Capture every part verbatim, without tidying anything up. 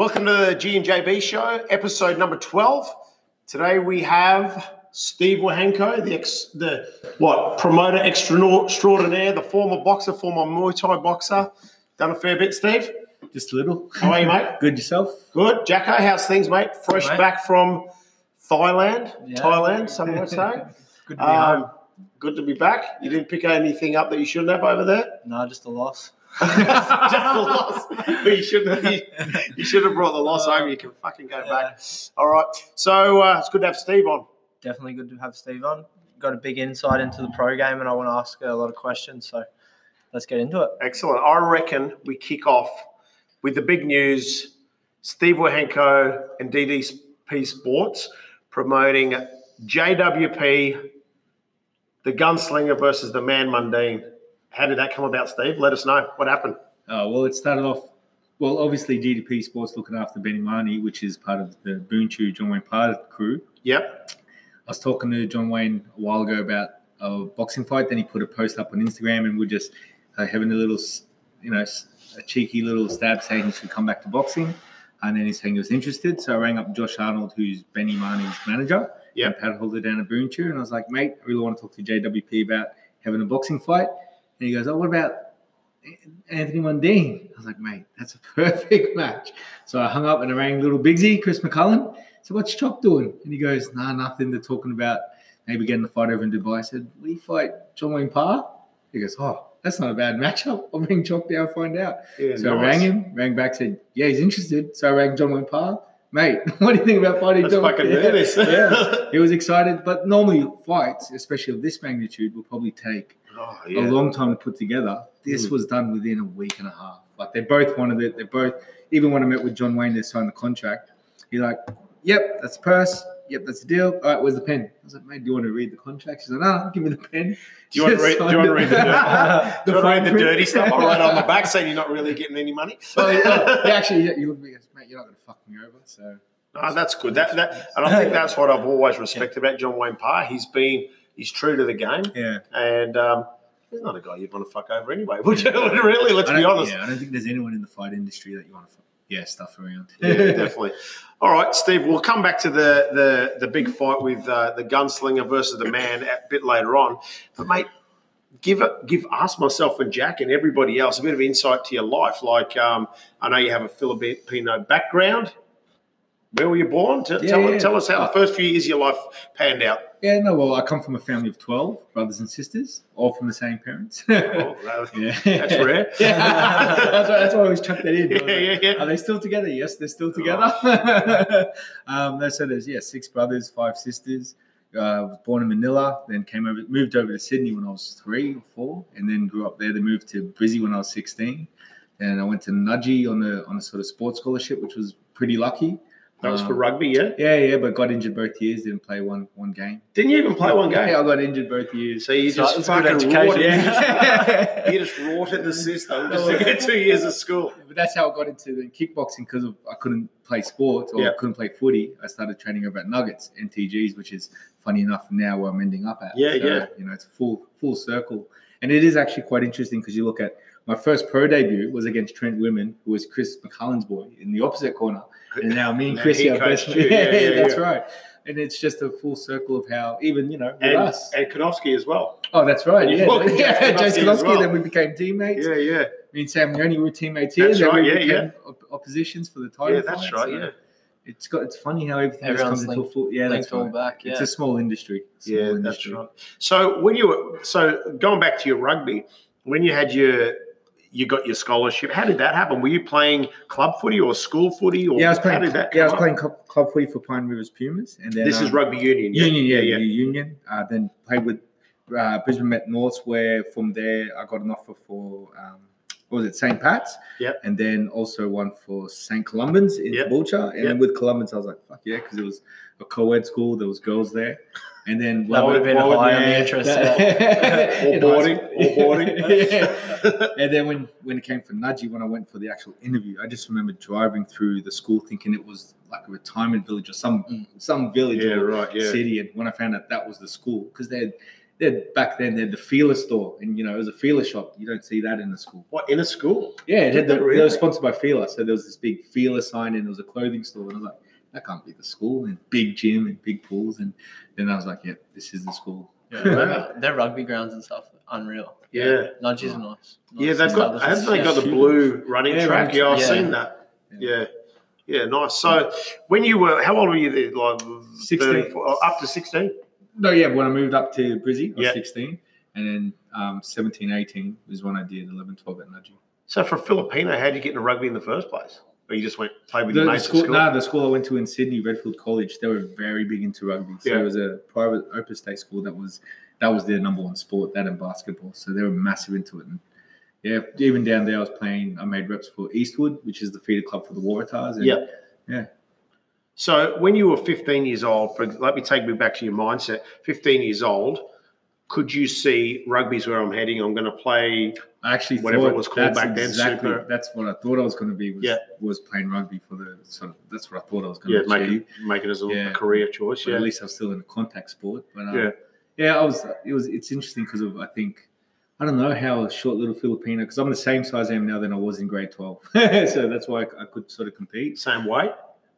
Welcome to the G and J B Show, episode number twelve. Today we have Steve Wahenko, the ex, the what promoter extraordinaire, the former boxer, former Muay Thai boxer. Done a fair bit, Steve. Just a little. How are you, mate? Good, yourself? Good. Jacko, how's things, mate? Fresh Mate. back from Thailand, Yeah. Thailand, some might say. Good to be Um, home. good to be back. You didn't pick anything up that you shouldn't have over there. No, just a loss. Just the loss. But you shouldn't. You, you should have brought the loss home. You can fucking go Yeah. back. All right. So uh, it's good to have Steve on. Definitely good to have Steve on. Got a big insight into the pro game, and I want to ask a lot of questions. So let's get into it. Excellent. I reckon we kick off with the big news. Steve Wahenko and D D P Sports promoting J W P, the gunslinger versus the man mundane. How did that come about, Steve? Let us know. What happened? Uh, well, it started off, well, obviously G D P Sports looking after Benny Marnie, which is part of the Boonchu John Wayne Parr crew. Yep. I was talking to John Wayne a while ago about a boxing fight. Then he put a post up on Instagram, and we're just uh, having a little, you know, a cheeky little stab saying he should come back to boxing. And then he's saying he was interested. So I rang up Josh Arnold, who's Benny Marnie's manager, Yep. and Pat Holder down at Boonchu. And I was like, mate, I really want to talk to J W P about having a boxing fight. And he goes, oh, what about Anthony Mundine? I was like, mate, that's a perfect match. So I hung up and I rang little Bigsy, Chris McCullen. So what's Chop doing? And he goes, nah, nothing. They're talking about maybe getting the fight over in Dubai. I said, will you fight John Wayne Parr? He goes, oh, that's not a bad matchup. I'll ring Chop down and find out. Yeah, so nice. I rang him, rang back, said, yeah, he's interested. So I rang John Wayne Parr. Mate, what do you think about fighting Let's John? fucking do this. yeah, he was excited. But normally fights, especially of this magnitude, will probably take Oh, a yeah. long time to put together. This Mm. was done within a week and a half. Like they both wanted it. They both, even when I met with John Wayne to sign the contract, he's like, yep, that's the purse. Yep, that's the deal. All right, where's the pen? I was like, mate, do you want to read the contract? She's like, no, give me the pen. Do you want to read, do you want to read the, dirty, do you want to read the fine dirty print. stuff? I write on the back saying you're not really getting any money. Oh, yeah. He actually, you look at me and goes, mate, you're not going to fuck me over. So No, that's good. That, that, and I think that's what I've always respected about John Wayne Parr. He's been, he's true to the game, yeah. and um, he's not a guy you'd want to fuck over anyway. Would you? Really, let's I be don't- honest. Yeah, I don't think there's anyone in the fight industry that you want to, yeah, stuff around. Yeah, definitely. All right, Steve, we'll come back to the the, the big fight with uh, the gunslinger versus the man a bit later on. But, mate, give it, give us, myself and Jack and everybody else a bit of insight to your life. Like, um, I know you have a Filipino background. Where were you born? T- Yeah, tell, yeah. tell us how the first few years of your life panned out. Yeah, no, well, I come from a family of twelve brothers and sisters, all from the same parents. Oh, that- yeah. That's rare. Yeah. that's, why, that's why I always chuck that in. Yeah, yeah, yeah. Are they still together? Yes, they're still together. um, that's- so there's, yeah, six brothers, five sisters. Uh, I was born in Manila, then came over, moved over to Sydney when I was three or four, and then grew up there. Then moved to Brizzy when I was sixteen. And I went to Nudgee on a, on a sort of sports scholarship, which was pretty lucky. That was for Um, rugby, yeah? Yeah, yeah, but got injured both years. Didn't play one one game. Didn't you even play one game? Yeah, I got injured both years. So you So just it's good fucking education. rorted, Yeah. you just rorted the system just to get two years of school. But that's how I got into the kickboxing because of I couldn't play sports or Yeah. couldn't play footy. I started training over at Nuggets, N T Gs, which is funny enough now where I'm ending up at. Yeah, So, yeah. You know, it's full full circle, and it is actually quite interesting because you look at my first pro debut was against Trent Women, who was Chris McCullen's boy in the opposite corner, and now me and Now Chris he are coached best. you. Yeah, yeah, that's yeah. right. And it's just a full circle of how even you know with And, us. and Konofsky as well. Oh, that's right. And Yeah, you've worked with yeah. Jace Jace Konofsky as Konofsky. well. Then we became teammates. Yeah, yeah. Me and Sam Leone were teammates here. That's then right, we yeah, became yeah. op- oppositions for the title. Yeah, that's fight, right, so yeah. It's got. It's funny how everything just Everyone's comes into linked- full. Yeah, Links that's all right. back. Yeah. It's a small industry. Small Yeah, that's industry. right. So when you were, so going back to your rugby, when you had your, you got your scholarship, how did that happen? Were you playing club footy or school footy? Or Yeah, I was how playing. did that Yeah, I was come playing club, club footy for Pine Rivers Pumas, and then up? This um, is rugby union. Yeah? Union. Yeah, yeah. yeah, Union. Uh, then played with uh, Brisbane Met Norths, where from there I got an offer for um, what was it, Saint Pat's? Yep. And then also one for Saint Columban's in Yep. Caboolture. And Yep. then with Columban's, I was like, fuck yeah, because it was a co-ed school. There was girls there. And then That would have been What would- high on the yeah, interest. that- yeah. Or In boarding, high school. or boarding. Yeah. And then when, when it came for Nudgee, when I went for the actual interview, I just remember driving through the school thinking it was like a retirement village or some Mm. some village Yeah, or right, yeah. city. And when I found out that was the school, because they had they back then they had the Feeler store, and you know it was a Feeler shop. You don't see that in the school. What, in a school? Yeah, it had the, Really? they were sponsored by Feeler, so there was this big Feeler sign, and there was a clothing store, and I was like, that can't be the school, and big gym and big pools, and then I was like, yeah, this is the school. Yeah, their, their rugby grounds and stuff, unreal. Yeah. Nudges are nice. Yeah, nice they've got, haven't they establishments. got the Yeah. blue running Yeah, track? running Yeah, I've track. seen Yeah. that. Yeah. Yeah, nice. So when you were, how old were you there? Like sixteen. thirty-four, up to sixteen? No, yeah, when I moved up to Brizzy, I was Yeah. sixteen, and then um, seventeen, eighteen was when I did eleven, twelve at Nudgee. So for a Filipino, how did you get into rugby in the first place? Or you just went play with The, your the mates school, at school? nah, the school I went to in Sydney, Redfield College, they were very big into rugby. So Yeah. it was a private open state school that was that was their number one sport, that and basketball. So they were massive into it. And yeah, even down there, I was playing. I made reps for Eastwood, which is the feeder club for the Waratahs. And Yeah. yeah. So when you were fifteen years old, for, let me take me back to your mindset. fifteen years old, could you see rugby's where I'm heading? I'm going to play. I actually Whatever thought it was called that's back then, exactly, super. That's what I thought I was going to be. Was, Yeah. was playing rugby for the sort of. That's what I thought I was going Yeah, to make achieve. it, make it as a, Yeah. a career choice. But Yeah. at least I was still in a contact sport. But um, Yeah. yeah, I was. It was. It's interesting because of I think I don't know how a short little Filipino, because I'm the same size I am now than I was in grade twelve. So that's why I, I could sort of compete. Same weight?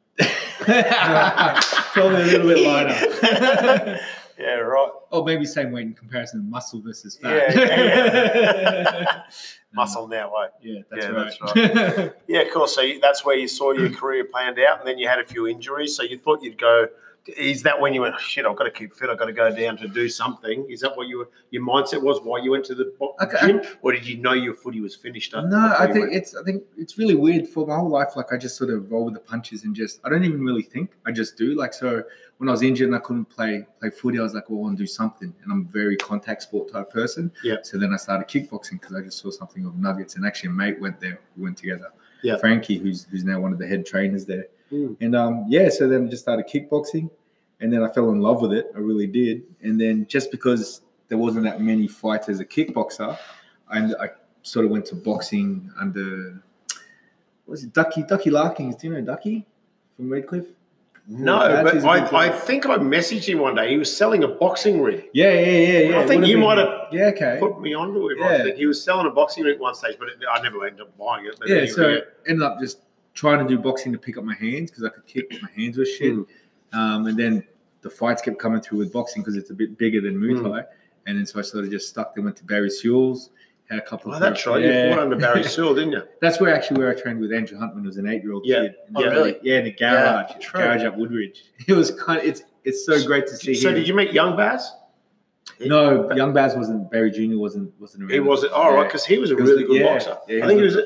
Probably a little bit lighter. Yeah, right. Or maybe same weight in comparison to muscle versus fat. Yeah, yeah, Muscle now, weight. Yeah, that's Yeah, right. that's Yeah, cool. So you, that's where you saw your career planned out, and then you had a few injuries. So you thought you'd go. Is that when you went, oh, shit, I've got to keep fit. I've got to go down to do something. Is that what you were, your mindset was why you went to the bo- Okay. gym? Or did you know your footy was finished up? No, before I you think went? it's I think it's really weird for my whole life. Like I just sort of roll with the punches and just I don't even really think. I just do. Like so when I was injured and I couldn't play play footy, I was like, well, I want to do something. And I'm a very contact sport type person. Yeah. So then I started kickboxing because I just saw something of Nuggets. And actually a mate went there. We went together. Yeah. Frankie, who's who's now one of the head trainers there. Mm. And um yeah, so then I just started kickboxing. And then I fell in love with it. I really did. And then just because there wasn't that many fights as a kickboxer, and I sort of went to boxing under, what was it, Ducky, Ducky Larkins. Do you know Ducky from Redcliffe? No, That's but his big I, I guy. think I messaged him one day. He was selling a boxing ring. Yeah, yeah, yeah, yeah. I think Would've you been- might have Yeah, okay. Put me onto him. I Yeah. think he was selling a boxing ring at one stage, but it, I never ended up buying it. But Yeah, anyway, so yeah. ended up just trying to do boxing to pick up my hands because I could kick, but my hands were shit. Mm. Um, and then the fights kept coming through with boxing because it's a bit bigger than Muay Mm. Thai. And then so I sort of just stuck. Then went to Barry Sewell's, had a couple Oh, of that's right. Yeah. You fought under Barry Sewell, didn't you? That's where actually where I trained with Andrew Hunt when I was an eight-year-old Yeah. kid. Oh, really? Yeah, in a garage, Yeah, true. garage at Woodridge. It was kind of, it's it's so great to see So him. did you meet Young Baz? No, Young Baz wasn't. Barry Junior wasn't wasn't around. He was. Oh, Yeah. right, because he was a He was really the- good yeah, boxer. yeah, I think he was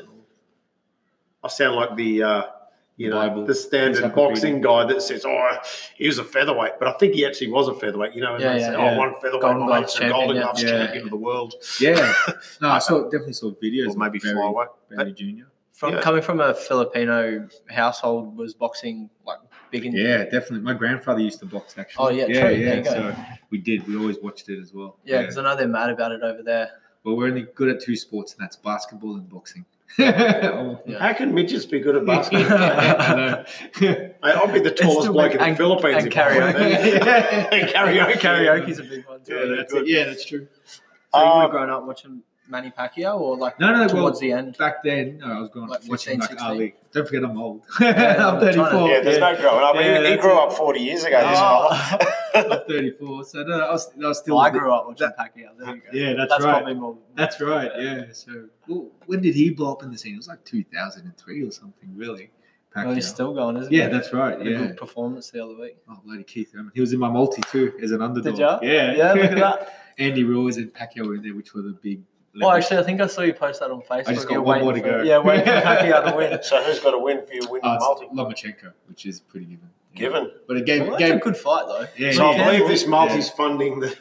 was. the- A, I sound like the, uh, you know, Bible. the standard Encyclopedia. boxing guy that says, "Oh, he was a featherweight," but I think he actually was a featherweight. You know, and Yeah, they yeah, say, yeah. "Oh, one featherweight, Golden oh, Gloves it's a champion, Golden yeah. Gloves Yeah. champion of the world." Yeah, no, I saw definitely saw videos. Or maybe of Barry, flyweight. Barry Junior From Yeah. coming from a Filipino household, was boxing like big in? Yeah, definitely. My grandfather used to box actually. Oh, yeah, yeah, true. yeah. There you go. So we did. We always watched it as well. Yeah, because I know they're mad about it over there. But we're only good at two sports, and that's basketball and boxing. Oh, Yeah. How can midgets be good at basketball? I know. Mate, I'll be the tallest still bloke big. in the And- Philippines. and if I went karaoke. there. And karaoke. Karaoke's a big one too. Yeah, Yeah, they're that's good. it. Yeah, that's true. So you would Um, have grown up watching Manny Pacquiao, or like No, no, well, towards the end? Back then, no, I was going Like watching fifteen, like sixteen? Ali. Don't forget I'm old. Yeah, I'm I'm trying to- thirty-four. Yeah, there's no growing up. Yeah, he, he that's grew it. up forty years ago, this Oh. fella. I'm thirty-four. So no, I was, I was still. Well, I grew up watching Pacquiao. There you go. Yeah, that's, That's right. probably more. That's right. Yeah. So well, when did he blow up in the scene? It was like two thousand three or something. Really. Well, he's Pacquiao. still going, isn't Yeah, he? that's right. Had a Yeah. good performance the other week. Oh, bloody Keith Thurman. He was in my multi too as an underdog. Did ya? Yeah. Yeah, look at that. Andy Ruiz and Pacquiao were there, which were the big. Well, actually, I think I saw you post that on Facebook. I just got You're one more waiting to for- go. Yeah, waiting for Pacquiao to win. So who's got to win for you winning Oh, multi? it's Lomachenko, which is pretty given. Yeah. Given. But it gave, Well, that's a gave good fight, though. Yeah, So yeah. I believe this Yeah. multi's funding the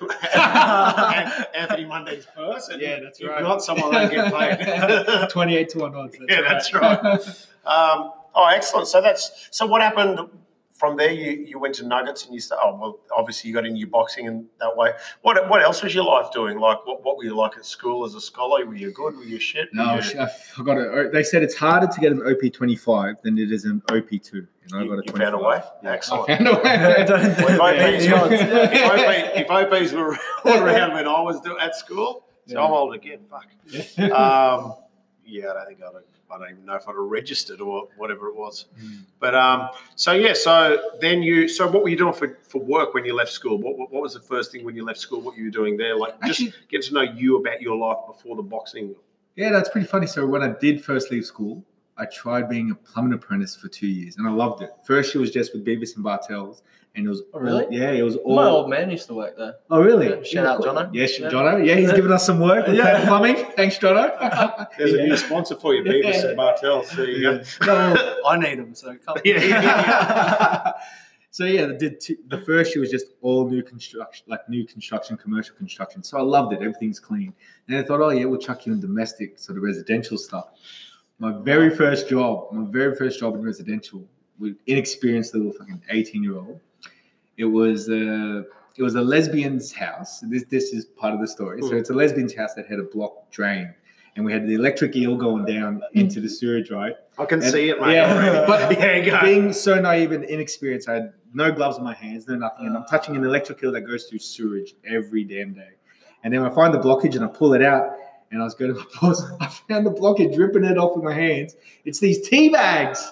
Anthony Monday's purse. And Yeah, that's if right. not, someone won't get paid. twenty-eight to one odds. Yeah, that's right. Um, oh, excellent. So that's so. What happened from there, you, you went to Nuggets and you started, oh, well, obviously you got into your boxing and that way. What what else was your life doing? Like, what, what were you like at school as a scholar? Were you good? Were you shit? Were No, you, I forgot it. They said it's harder to get an O P twenty-five than it is an O P two. And I you, got a you found a way? Yeah, Excellent. I found a way. Well, if, Yeah. O Ps, if, O P, if O Ps were around when I was do, at school, so Yeah. I'm old again. Fuck. Um, yeah, I don't think I'd have, I don't even know if I'd have registered or whatever it was. Mm. But um, so yeah, so then you, so what were you doing for, for work when you left school? What, what what was the first thing when you left school? What you were doing there? Like Actually- just get to know you about your life before the boxing. Yeah, that's pretty funny. So when I did first leave school, I tried being a plumbing apprentice for two years, and I loved it. First year was just with Beavis and Bartels, and it was Oh, really? all, yeah, it was all. My old man used to work there. Oh, really? Yeah, shout out, Jono. Yeah, Yeah. Jono. Yeah, he's giving us some work with Yeah. plumbing. Thanks, Jono. There's a new sponsor for you, Beavis and Bartels. There you go. No, I need him, so come. Yeah, yeah. so yeah, I did two, the first year was just all new construction, like new construction, commercial construction. So I loved it. Everything's clean. And I thought, oh yeah, we'll chuck you in domestic, sort of residential stuff. My very first job, my very first job in residential, with inexperienced little fucking eighteen year old. It was a it was a lesbian's house. This this is part of the story. So Mm. it's a lesbian's house that had a block drain, and we had the electric eel going down into the sewage, right? I can And- see it, mate. yeah, already. but yeah, go. being so naive and inexperienced, I had no gloves on my hands, no nothing, and I'm touching an electric eel that goes through sewage every damn day. And then I find the blockage and I pull it out, and I was going to my boss. I found the blockage, ripping it off with my hands. It's these tea bags.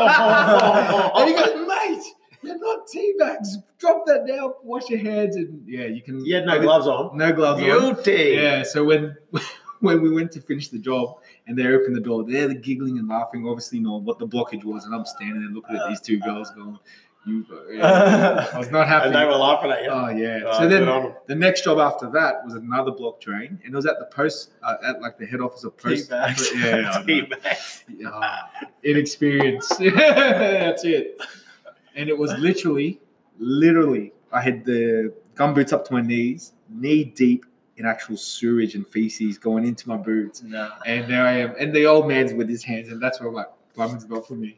Oh. And he goes, mate, they're not tea bags. Drop that down, wash your hands, and yeah, you can. You had no gloves on. No gloves on. Guilty. Yeah. So when when we went to finish the job and they opened the door, they're giggling and laughing, obviously knowing what the blockage was, and I'm standing there looking at these two girls going, "You." Yeah. I was not happy. And they were laughing at you. Oh yeah. Oh, so good then on 'em. the next job after that was another block drain, and it was at the post, uh, at like the head office of post. Teabags. Yeah. I know. Teabags. Ah, inexperience. That's it. And it was literally, literally, I had the gumboots up to my knees, knee deep in actual sewage and feces going into my boots. Nah. And there I am. And the old man's with his hands, and that's where I'm like, plumbing's not for me.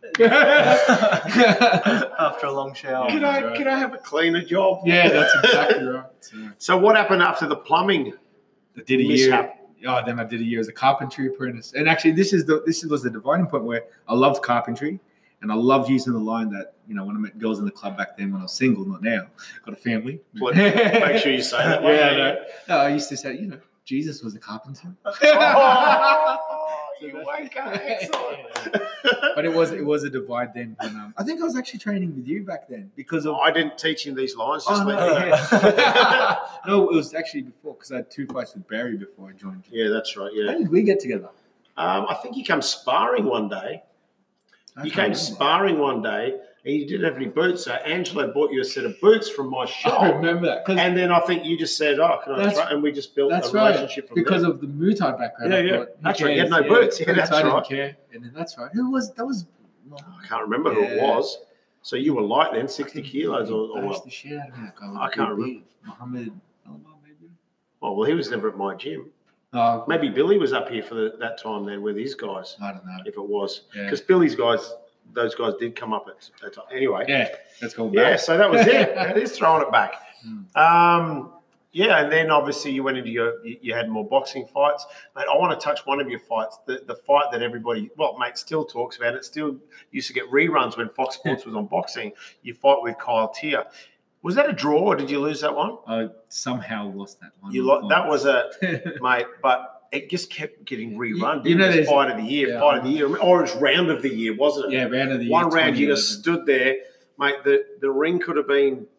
After a long shower. Can I can I have a cleaner job? Yeah, that's exactly right. So So what happened after the plumbing? I did a Mishap. year. Oh, then I did a year as a carpentry apprentice. And actually, this is the this was the dividing point where I loved carpentry, and I loved using the line that, you know, when I met girls in the club back then when I was single, not now, got a family. Make sure you say that. Yeah, I know. No, I used to say, you know, Jesus was a carpenter. Oh, you wanker. Excellent. But it was it was a divide then. When, um, I think I was actually training with you back then because of. I didn't teach him these lines. Just Oh, let no, you- yeah. No, it was actually before because I had two fights with Barry before I joined you. Yeah, that's right. Yeah. How did we get together? Um, I think you came sparring one day. I You can't came remember. sparring one day and you didn't have any boots. So Angelo bought you a set of boots from my I shop. remember that. 'cause- And then I think you just said, oh, can I That's- try? And we just built That's a right. relationship from Because there. of the Muay Thai background. Yeah, I yeah. thought, who That's right. You had cares? no boots. Yeah, boots, that's I didn't right. care. And then that's right. Who was that? Was I can't remember who it Yeah. was. So you were light then, sixty kilos or, or bashed what? the shit out of me. That guy was I a can't big remember. dude. Mohammed Alaba, maybe. Oh, well, he was never at my gym. Oh, Maybe Billy was up here for the, that time then with his guys, I don't know. if it was. Yeah. Because Billy's guys, those guys did come up at that time. Anyway, Yeah, let's go back. yeah, so that was it. That is throwing it back. Hmm. Um, yeah, and then obviously you went into your, you you had more boxing fights. Mate, I want to touch one of your fights, the, the fight that everybody, well, mate, still talks about. It still used to get reruns when Fox Sports was on boxing. You fight with Kyle Tier. Was that a draw or did you lose that one? I somehow lost that one. You lo- That was a, mate, but it just kept getting rerun. You Didn't know, it? there's- Fight of the year, yeah. fight of the year, or it was round of the year, wasn't it? Yeah, round of the year. One round you just twenty eleven. stood there, mate. The, the ring could have been,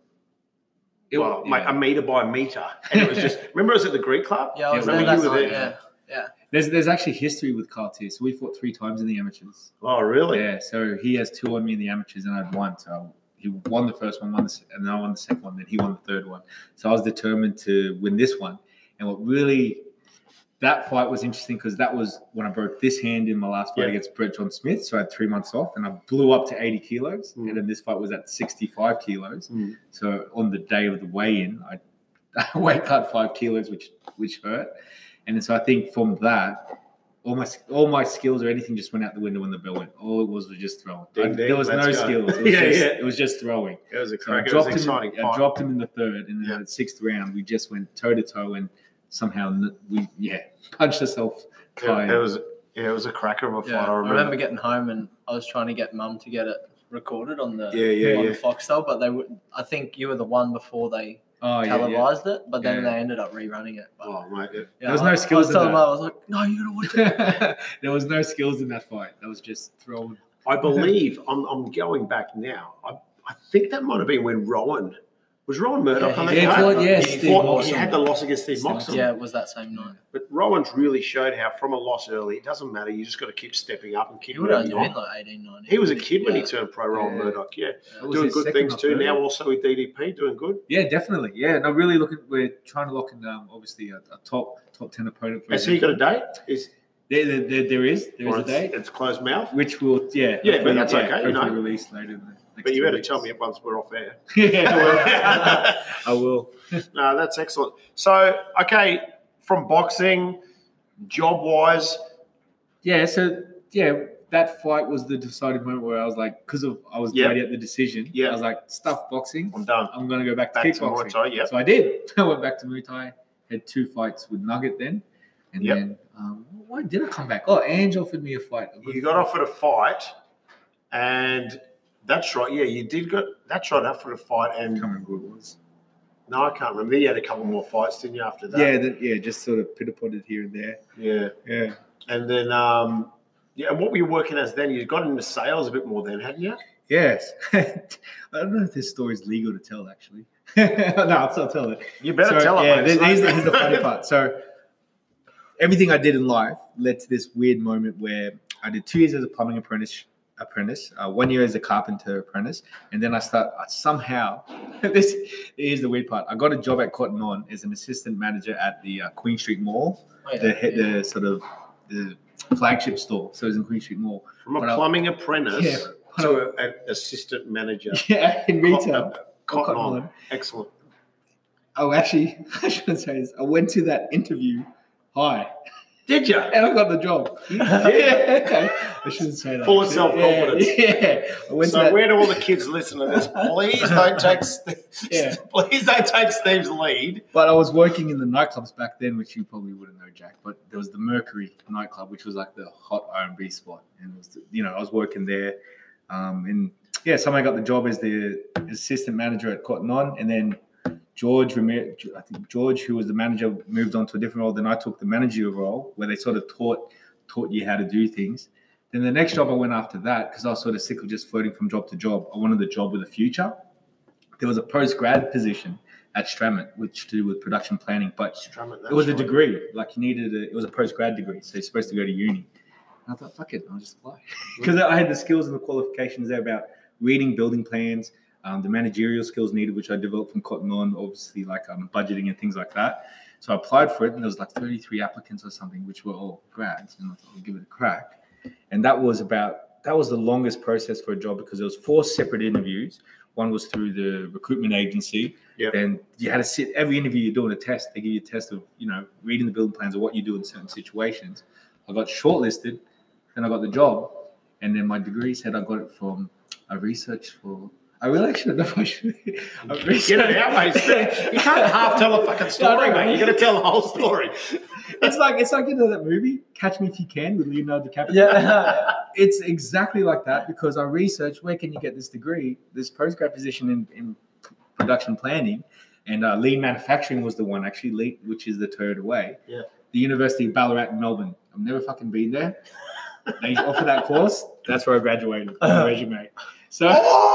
It- well, mate, yeah. a meter by meter, and it was just. Remember, it was at the Greek Club. Yeah, I was Yeah, there remember that you were night. there. Yeah. There's there's actually history with Cartier. So we fought three times in the amateurs. Oh, really? Yeah, so he has two on me in the amateurs, and I'd won. So he won the first one, won the, se- and then I won the second one. Then he won the third one. So I was determined to win this one. And what really, that fight was interesting because that was when I broke this hand in my last fight Yeah. against Brett John Smith. So I had three months off, and I blew up to eighty kilos. Mm. And then this fight was at sixty-five kilos. Mm. So on the day of the weigh-in, I, I weight cut five kilos, which which hurt. And then so I think from that, all my all my skills or anything just went out the window when the bell went. All it was was just throwing. Ding, I, ding, there was no let's go. skills. It was, Yeah, just, yeah. it was just throwing. It was a So I crack. It was dropped an him. exciting In, I fight. dropped him in the third, and then Yeah. the sixth round we just went toe to toe and somehow n- we yeah punched ourselves. Yeah, it was yeah, it was a cracker of a fight. Yeah, I I remember. remember getting home and I was trying to get mum to get it recorded on the Yeah, yeah, on yeah. the Foxtel, but they would. I think you were the one before they Oh yeah, yeah. televised it, but then Yeah. they ended up rerunning it. But, Oh mate, it- yeah, There was I- no I skills was in telling that. mum, I was like, no, you gotta watch it. There was no skills in that fight. That was just throwing. I believe I'm, I'm going back now. I, I think that might have been when Rowan was Rowan Murdoch Yeah, on he that Yeah, card? fought, yeah, he, Steve fought, Moxon. he had the loss against Steve Steve Moxon. Yeah, it was that same night. But Rowan's really showed how from a loss early, it doesn't matter. You just got to keep stepping up and keep He would have moving only on. been like eighteen, nineteen. He was a kid when he Yeah. turned pro, Rowan Yeah. Murdoch. Yeah, That was doing his good second things or too. third. Now also with D D P, doing good. Yeah, definitely. Yeah, no, really looking. We're trying to lock in, um, obviously, a, a top top ten opponent for. Has his he got a date? Is There, there, there, there is. There is or a it's, date, it's closed mouth. which will, yeah, Yeah, but hopefully- that's okay, you know. hopefully released later. In the next But you two better weeks. tell me once we're off air. Yeah, well, I will. No, that's excellent. So, okay, from boxing, job wise, Yeah, so yeah, that fight was the deciding moment where I was like, because of I was Yeah. ready at the decision. Yeah. I was like, stuff boxing. I'm done. I'm gonna go back to Back to kickboxing. Muay Thai, yep. So I did. I went back to Muay Thai. Had two fights with Nugget then, and Yep. then um, why did I come back? Oh, Ange offered me a fight. A good You got fight. offered a fight, and that's right. Yeah, you did got that's right offered a fight, I and can't remember who it was. no, I can't remember. You had a couple more fights, didn't you? After that, Yeah, the, yeah, just sort of pitter potted here and there. yeah, Yeah. and then um, yeah. And what were you working as then? You got into sales a bit more then, hadn't you? Yes. I don't know if this story's legal to tell, actually. no, I'll, I'll tell it. You better So, tell yeah, it. this- mate. here's, the, here's the funny part. So everything I did in life led to this weird moment where I did two years as a plumbing apprentice, apprentice, uh, one year as a carpenter apprentice, and then I start I somehow. This is the weird part. I got a job at Cotton On as an assistant manager at the uh, Queen Street Mall, Oh, yeah. the he- the sort of the flagship store. So it was in Queen Street Mall. From a When I- plumbing apprentice Yeah. to an assistant manager. Yeah, in retail. Cotton Cotton On. On. Excellent. Oh, actually, I shouldn't say this. I went to that interview high, Did you? and I got the job. Yeah, okay. I shouldn't say that. Full of actually. self-confidence. Yeah, yeah. I went So to that. where do all the kids listen to this? Please don't take Steve, Yeah. please don't take Steve's lead. But I was working in the nightclubs back then, which you probably wouldn't know, Jack. But there was the Mercury nightclub, which was like the hot R and B spot, and it was, the- you know, I was working there, um, and yeah, someone got the job as the assistant manager at Cotton On, and then George, Ramir- I think George, who was the manager, moved on to a different role. Then I took the managerial role, where they sort of taught taught you how to do things. Then the next job I went after that, because I was sort of sick of just floating from job to job. I wanted the job with a future. There was a post grad position at Stramit, which to do with production planning, but it was a degree. Like you needed a, it was a post grad degree, so you're supposed to go to uni. And I thought, fuck it, I'll just apply because I had the skills and the qualifications there about reading building plans, um, the managerial skills needed, which I developed from Cotton On, obviously like um, budgeting and things like that. So I applied for it, and there was like thirty-three applicants or something, which were all grads, and I thought I'll give it a crack. And that was about that was the longest process for a job because there was four separate interviews. One was through the recruitment agency. Yep. Then you had to sit every interview you're doing a test. They give you a test of, you know, reading the building plans or what you do in certain situations. I got shortlisted, then I got the job, and then my degree said I got it from a research for. I really actually don't know if I should. I Get it out, mate. You can't half tell a fucking story, No, no. mate. You got to tell the whole story. It's like it's like you know that movie Catch Me If You Can with Leonardo DiCaprio. Yeah. It's exactly like that because I researched where can you get this degree, this postgrad position in, in production planning, and uh, lean manufacturing was the one actually, lean, which is the Toyota way. Yeah. The University of Ballarat in Melbourne. I've never fucking been there. They offer that course. That's where I graduated. My resume. So,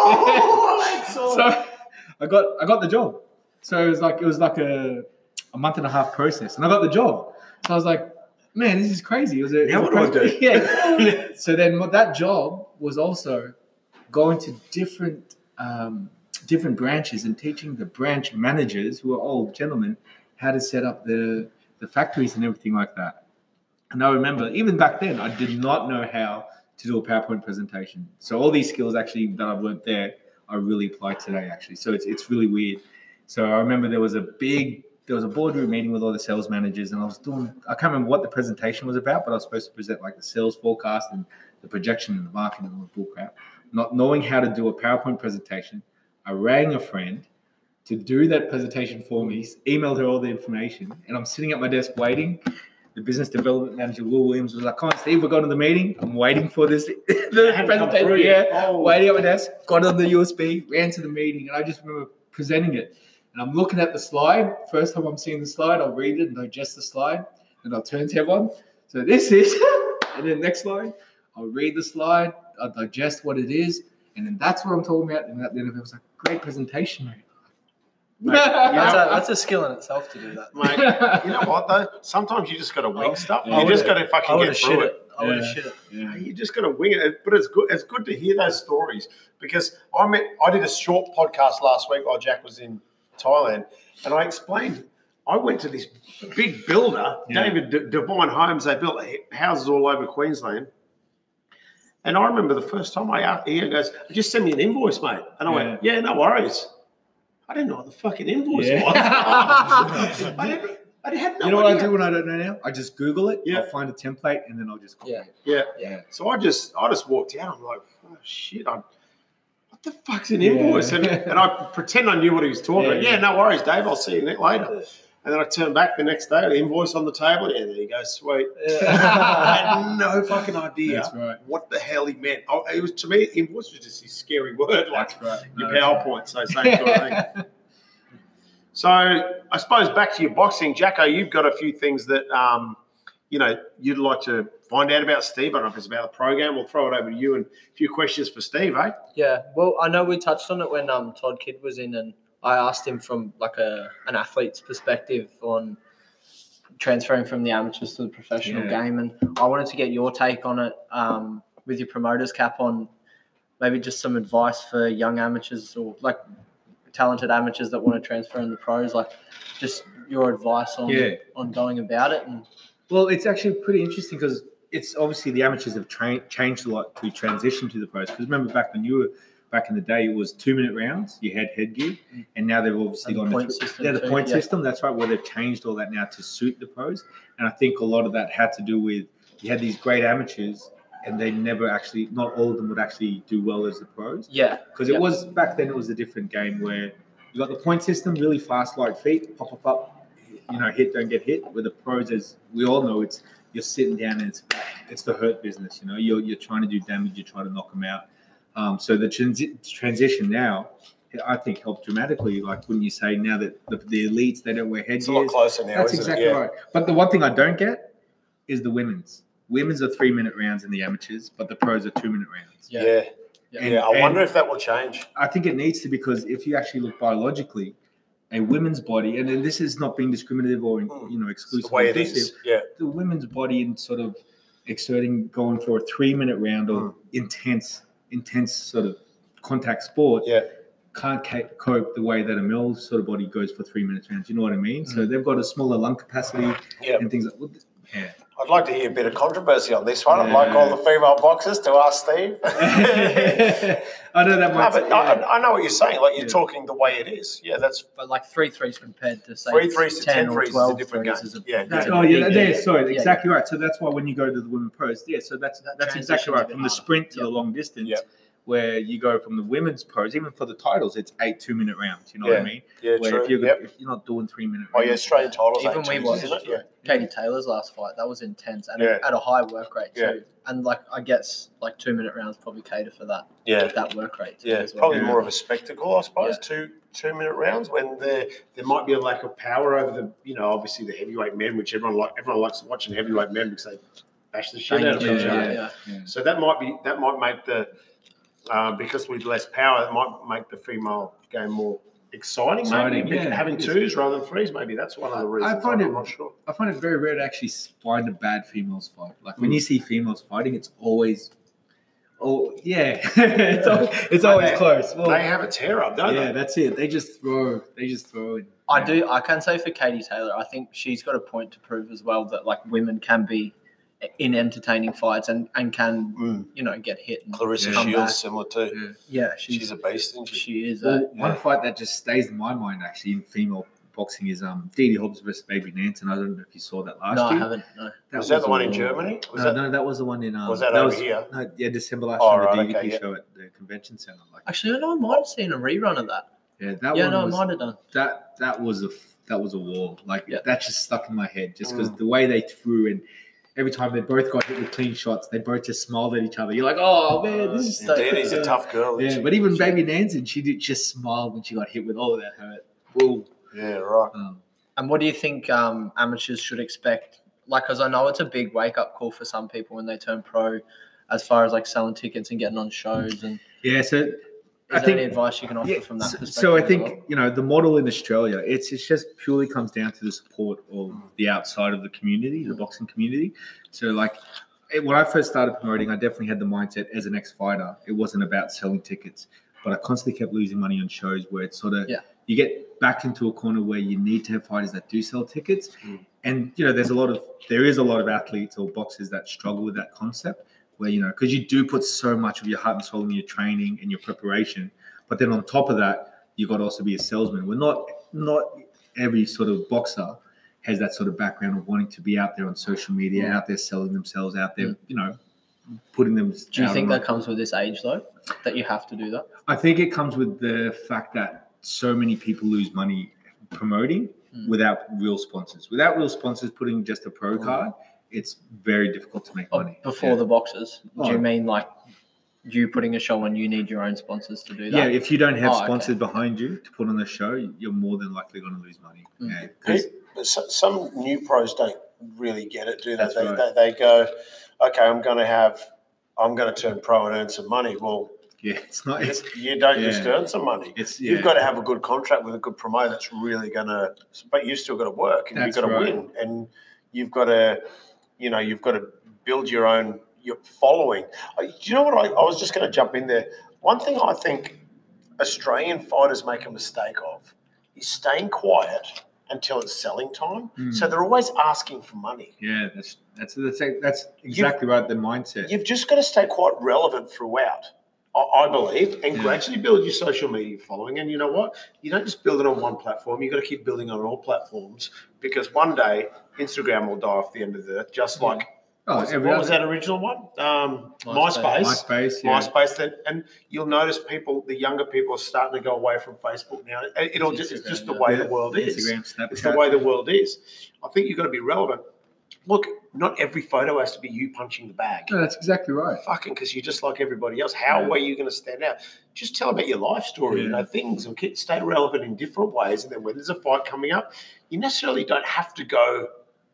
Oh, so I got I got the job. So it was like it was like a a month and a half process, and I got the job. So I was like, man, this is crazy. It was a, it Now was what a do I pro- do? Yeah. So then what that job was also going to different um, different branches and teaching the branch managers, who are old gentlemen, how to set up the the factories and everything like that. And I remember even back then, I did not know how to do a PowerPoint presentation. So all these skills actually that I've learned there, I really apply today actually. So it's it's really weird. So I remember there was a big there was a boardroom meeting with all the sales managers, and I was doing, I can't remember what the presentation was about, but I was supposed to present like the sales forecast and the projection and the market and all the bull crap. Not knowing how to do a PowerPoint presentation, I rang a friend to do that presentation for me, emailed her all the information, and I'm sitting at my desk waiting. The business development manager, Will Williams, was like, come on, Steve, we're going to the meeting. I'm waiting for this the presentation. Yeah, oh. Waiting at my desk, got on the U S B, ran to the meeting, and I just remember presenting it. And I'm looking at the slide. First time I'm seeing the slide, I'll read it and digest the slide, and I'll turn to everyone. So this is, and then next slide, I'll read the slide, I'll digest what it is, and then that's what I'm talking about. And at the end of it, it was like, great presentation, mate. Mate, that's, a, that's a skill in itself to do that. Mate, you know what, though? Sometimes you just got to wing Oh, stuff. yeah. You just got to fucking get shit through it. it. I would have Yeah. shit it. Yeah. You just got to wing it. But it's good. It's good to hear those stories because I met. I did a short podcast last week while Jack was in Thailand, and I explained. I went to this big builder, Yeah. David D- Divine Homes. They built houses all over Queensland. And I remember the first time I asked, he goes, "Just send me an invoice, mate." And I Yeah. went, "Yeah, no worries." I didn't know what the fucking invoice Yeah. was. I, didn't, I had no You know what I idea. do when I don't know now? I just Google it, Yeah. I'll find a template, and then I'll just copy Yeah. it. Yeah. Yeah. So I just I just walked out. I'm like, oh, shit, I, what the fuck's an Yeah. invoice? And, and I pretend I knew what he was talking Yeah, about. yeah. Yeah, no worries, Dave. I'll see you later. And then I turned back the next day, the invoice on the table. Yeah, there you go, sweet. I had no fucking idea That's right. what the hell he meant. Oh, it was to me, invoice was just this scary word, like That's right. your No, that's PowerPoint. So same sort of thing. So I suppose back to your boxing, Jacko, you've got a few things that um, you know you'd like to find out about Steve. I don't know if it's about the program. We'll throw it over to you and a few questions for Steve, eh? Yeah, well, I know we touched on it when um Todd Kidd was in, and I asked him from like a an athlete's perspective on transferring from the amateurs to the professional Yeah. game, and I wanted to get your take on it um, with your promoter's cap on maybe just some advice for young amateurs or like talented amateurs that want to transfer in the pros, like just your advice on Yeah. on going about it. And Well, it's actually pretty interesting because it's obviously the amateurs have tra- changed a lot to transition to the pros. Because remember back when you were back in the day, it was two minute rounds. You had headgear, and now they've obviously And the gone point to system yeah the too, point yeah. system. That's right, where they've changed all that now to suit the pros. And I think a lot of that had to do with you had these great amateurs, and they never actually not all of them would actually do well as the pros. yeah, Because Yep. it was back then, it was a different game where you got the point system, really fast, light feet, pop, pop, up, you know, hit, don't get hit. With the pros, as we all know, it's you're sitting down and it's it's the hurt business. You know, you're you're trying to do damage, you're trying to knock them out. Um, so the transi- transition now, I think, helped dramatically. Like when you say now that the, the elites they don't wear It's a lot headgears. closer now, That's isn't exactly it? Yeah. right. But the one thing I don't get is the women's. Women's are three minute rounds in the amateurs, but the pros are two minute rounds. yeah, Yeah. yeah. And- Yeah. I and- wonder if that will change. I think it needs to because if you actually look biologically, a women's body, and then this is not being discriminative or you know It's exclusive, the way or it inclusive, is. Yeah. the women's body in sort of exerting, going for a three minute round of Mm. intense, intense sort of contact sport, Yeah. can't ca- cope the way that a male sort of body goes for three minutes rounds. You know what I mean? So Mm. they've got a smaller lung capacity Yeah. and things like well, yeah. I'd like to hear a bit of controversy on this one. I'd Yeah. like all the female boxers to ask Steve. I know that No, might. but yeah. I, I know what you're saying. Like you're Yeah. talking the way it is. Yeah, that's But like three threes compared to say three threes to ten or threes is a twelve different threes game. is a- Yeah, That- yeah. oh yeah, big yeah, game. sorry, Yeah. exactly right. So that's why when you go to the women pros, yeah, so that's That that's transition's exactly a right. bit From the harder. sprint to Yep. the long distance, Yep. where you go from the women's pros, even for the titles, it's eight two minute rounds. You know what I Yeah. mean? Yeah, Where true. if you're Yep. if you're not doing three minute Oh rounds, yeah, Australian titles. Even ain't we twos, watched isn't it? Yeah. Katie Taylor's last fight. That was intense and Yeah. at a high work rate too. Yeah. And like I guess like two minute rounds probably cater for that Yeah. that work rate too Yeah, as well. probably Yeah. more of a spectacle, I suppose. Yeah. Two two minute rounds when there there might be a lack of power over the you know obviously the heavyweight men, which everyone like everyone likes watching heavyweight men because they bash the shit Bang out of each each other, other. yeah. yeah. So that might be that might make the uh, because with less power, it might make the female game more exciting. Exciting, maybe yeah. having twos rather than threes. Maybe that's one of the reasons. find I'm it- not sure. I find it very rare to actually find a bad females fight. Like when Mm. you see females fighting, it's always, oh yeah, it's always, it's always They- close. Well, They have a tear up, don't yeah, they? that's it. They just throw, they just throw it. I do I can say for Katie Taylor, I think she's got a point to prove as well that like women can be in entertaining fights and, and can, Mm. you know, get hit and Clarissa come Shields, back. similar too. Yeah, she's She's a beast, isn't she? she is Well, a one Yeah. fight that just stays in my mind actually in female boxing is um Didi Hobbs versus Baby Nanton. I don't know if you saw that last No, year. I haven't. No. That was that the a one in war. Germany? Was no, that no, that was the one in. Um, was that over here? No, yeah, December last Oh, year, right, the D D P okay, yeah. show at the convention center. Like, Actually, no, I might have seen a rerun of that. yeah, that yeah, one no, was I might have done. that that was a that was a war. Like Yeah. that just stuck in my head just because Mm. the way they threw and every time they both got hit with clean shots, they both just smiled at each other. You're like, oh man, this is so Dadi's a good. tough girl. isn't Yeah, she? but even She- Baby Nanton, she did just smile when she got hit with all of that hurt. Whoa. Yeah, right. Um, And what do you think um, amateurs should expect? Like, because I know it's a big wake up call for some people when they turn pro, as far as like selling tickets and getting on shows. And yeah, so is I there think any advice you can offer yeah, from that so- perspective? So I as think well? you know the model in Australia. It's it's just purely comes down to the support of Mm. the outside of the community, the Mm. boxing community. So like it- when I first started promoting, I definitely had the mindset as an ex-fighter. It wasn't about selling tickets, but I constantly kept losing money on shows where it's sort of Yeah. you get back into a corner where you need to have fighters that do sell tickets, Mm. and you know there's a lot of there is a lot of athletes or boxers that struggle with that concept where you know because you do put so much of your heart and soul in your training and your preparation. But then on top of that, you got to also be a salesman. We're not not every sort of boxer has that sort of background of wanting to be out there on social media, Mm. out there selling themselves, out there, Mm. you know, putting them. Do you out think on that a- comes with this age though, that you have to do that? I think it comes with the fact that so many people lose money promoting Mm. without real sponsors. Without real sponsors putting just a pro Mm. card, it's very difficult to make Oh, money. before yeah. the boxers, do Oh. you mean like you putting a show on? You need your own sponsors to do Yeah, that. if you don't have Oh, okay. sponsors behind you to put on the show, you're more than likely going to lose money. Mm. Yeah, 'cause- But so- some new pros don't really get it, do they? That's They, right. they, they go, okay, I'm going to have, I'm going to turn pro and earn some money. Well, yeah, it's not. you, It's you don't yeah. just earn some money. it's You've yeah. got to have a good contract with a good promoter that's really going to, but you've still got to work and That's you've got to right. win and you've got to, you know, you've got to build your own your following. Uh, Do you know what I, I was just going to jump in there? One thing I think Australian fighters make a mistake of is staying quiet until it's selling time. Mm. So they're always asking for money. Yeah, that's that's that's, that's exactly right. The mindset. You've just got to stay quite relevant throughout, I, I believe, and Yeah. gradually build your social media following. And you know what? You don't just build it on one platform. You've got to keep building on all platforms because one day Instagram will die off the end of the earth, just like Oh, what was, every what was other- that original one? Um, MySpace. MySpace. MySpace, yeah. MySpace. Then, and you'll notice people, the younger people, are starting to go away from Facebook now. It- It'll It's just, it's Instagram, just the yeah. way Yeah, the world is. Instagram, Snapchat. It's the way the world is. I think you've got to be relevant. Look, not every photo has to be you punching the bag. No, that's exactly right. Fucking, because you're just like everybody else. How Yeah. are you going to stand out? Just tell about your life story, you Yeah. know, things, and keep, stay relevant in different ways. And then when there's a fight coming up, you necessarily don't have to go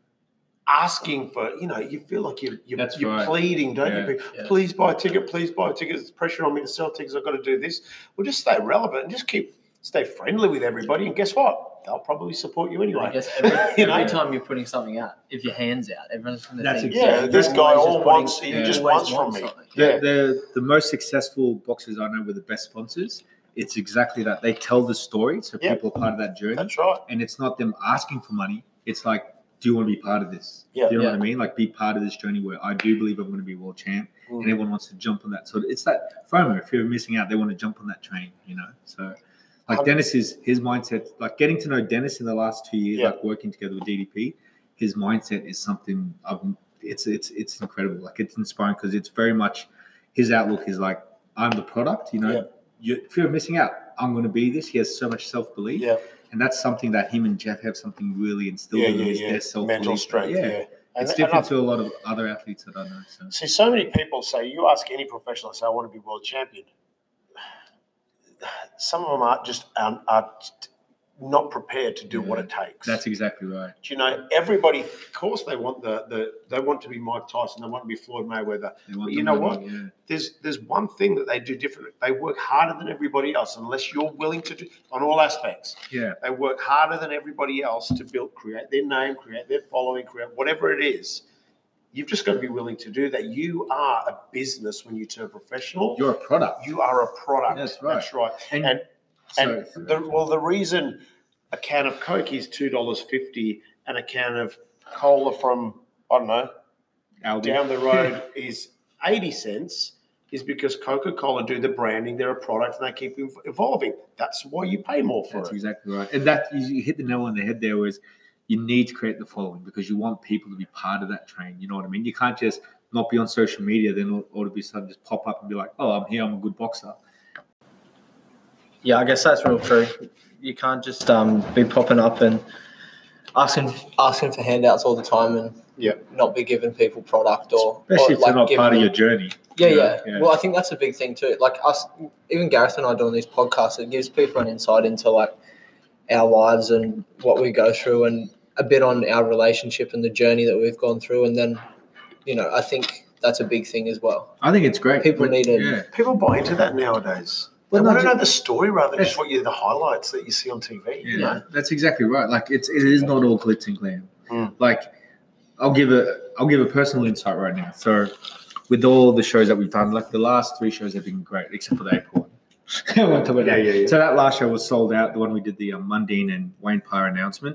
asking for, you know, you feel like you're, you're, That's you're right. pleading, don't Yeah. you? Yeah. Please buy a ticket, please buy a ticket. There's pressure on me to sell tickets. I've got to do this. Well, just stay relevant and just keep, stay friendly with everybody. And guess what? They'll probably support you anyway. I guess every, You know? every time you're putting something out, if your hand's out, everyone's going to That's think, Yeah, exactly- this you're guy always all just wants, putting- he Yeah. just always wants from want me. something. The, Yeah. the the most successful boxers I know with the best sponsors, it's exactly that. They tell the story, so Yeah. people are part of that journey. That's right. And it's not them asking for money. It's like, do you want to be part of this? Yeah. Do you know Yeah. what I mean? Like, be part of this journey where I do believe I'm going to be world champ, Mm. and everyone wants to jump on that. So it's that FOMO. If you're missing out, they want to jump on that train. You know. So, like Um, Dennis is his mindset. Like getting to know Dennis in the last two years, Yeah. like working together with D D P, his mindset is something. I've, it's it's it's incredible. Like it's inspiring because it's very much his outlook is like I'm the product. You know, Yeah. you, if you're missing out, I'm going to be this. He has so much self belief. Yeah. And that's something that him and Jeff have something really instilled Yeah, in them yeah, is yeah. their self Mental strength. Yeah. And, It's and different I- to a lot of other athletes that I know. So See, so many people say, you ask any professional, say, I want to be world champion. Some of them are just um, are not prepared to do Yeah. what it takes. that's exactly right. Do you know, everybody, of course, they want the, the they want to be Mike Tyson, they want to be Floyd Mayweather. They want But you the know money, what? Yeah. There's there's one thing that they do differently. They work harder than everybody else, unless you're willing to do on all aspects. Yeah. They work harder than everybody else to build, create their name, create their following, create whatever it is. You've just got to be willing to do that. You are a business when you turn professional. You're a product. You are a product. That's right. That's right. And, And and sorry. the, well, the reason a can of Coke is two dollars fifty and a can of cola from I don't know Aldi. down the road is eighty cents is because Coca-Cola do the branding. They're a product and they keep ev- evolving. That's why you pay more for That's it. exactly right. And that you, you hit the nail on the head there was you need to create the following because you want people to be part of that train. You know what I mean? You can't just not be on social media, then all, all of a sudden just pop up and be like, oh, I'm here, I'm a good boxer. Yeah, I guess that's real true. You can't just um, be popping up and asking asking for handouts all the time and Yeah. not be giving people product or Especially or, if they're not giving part of them- your journey. Yeah, you know? yeah, yeah. Well, I think that's a big thing too. Like us, even Gareth and I doing these podcasts, it gives people an insight into like our lives and what we go through, and a bit on our relationship and the journey that we've gone through. And then, you know, I think that's a big thing as well. I think it's great. People But- need to- yeah. People buy into that nowadays. Well, They not want to ju- know the story rather than That's- just what you the highlights that you see on T V. Yeah, You know? that's exactly right. Like it's it is not all glitz and glam. Mm. Like I'll give a I'll give a personal insight right now. So with all the shows that we've done, like the last three shows have been great, except for the April one. I won't talk about Yeah, that. yeah, yeah. So that last show was sold out. The one we did the um, Mundine and Wayne Pyre announcement.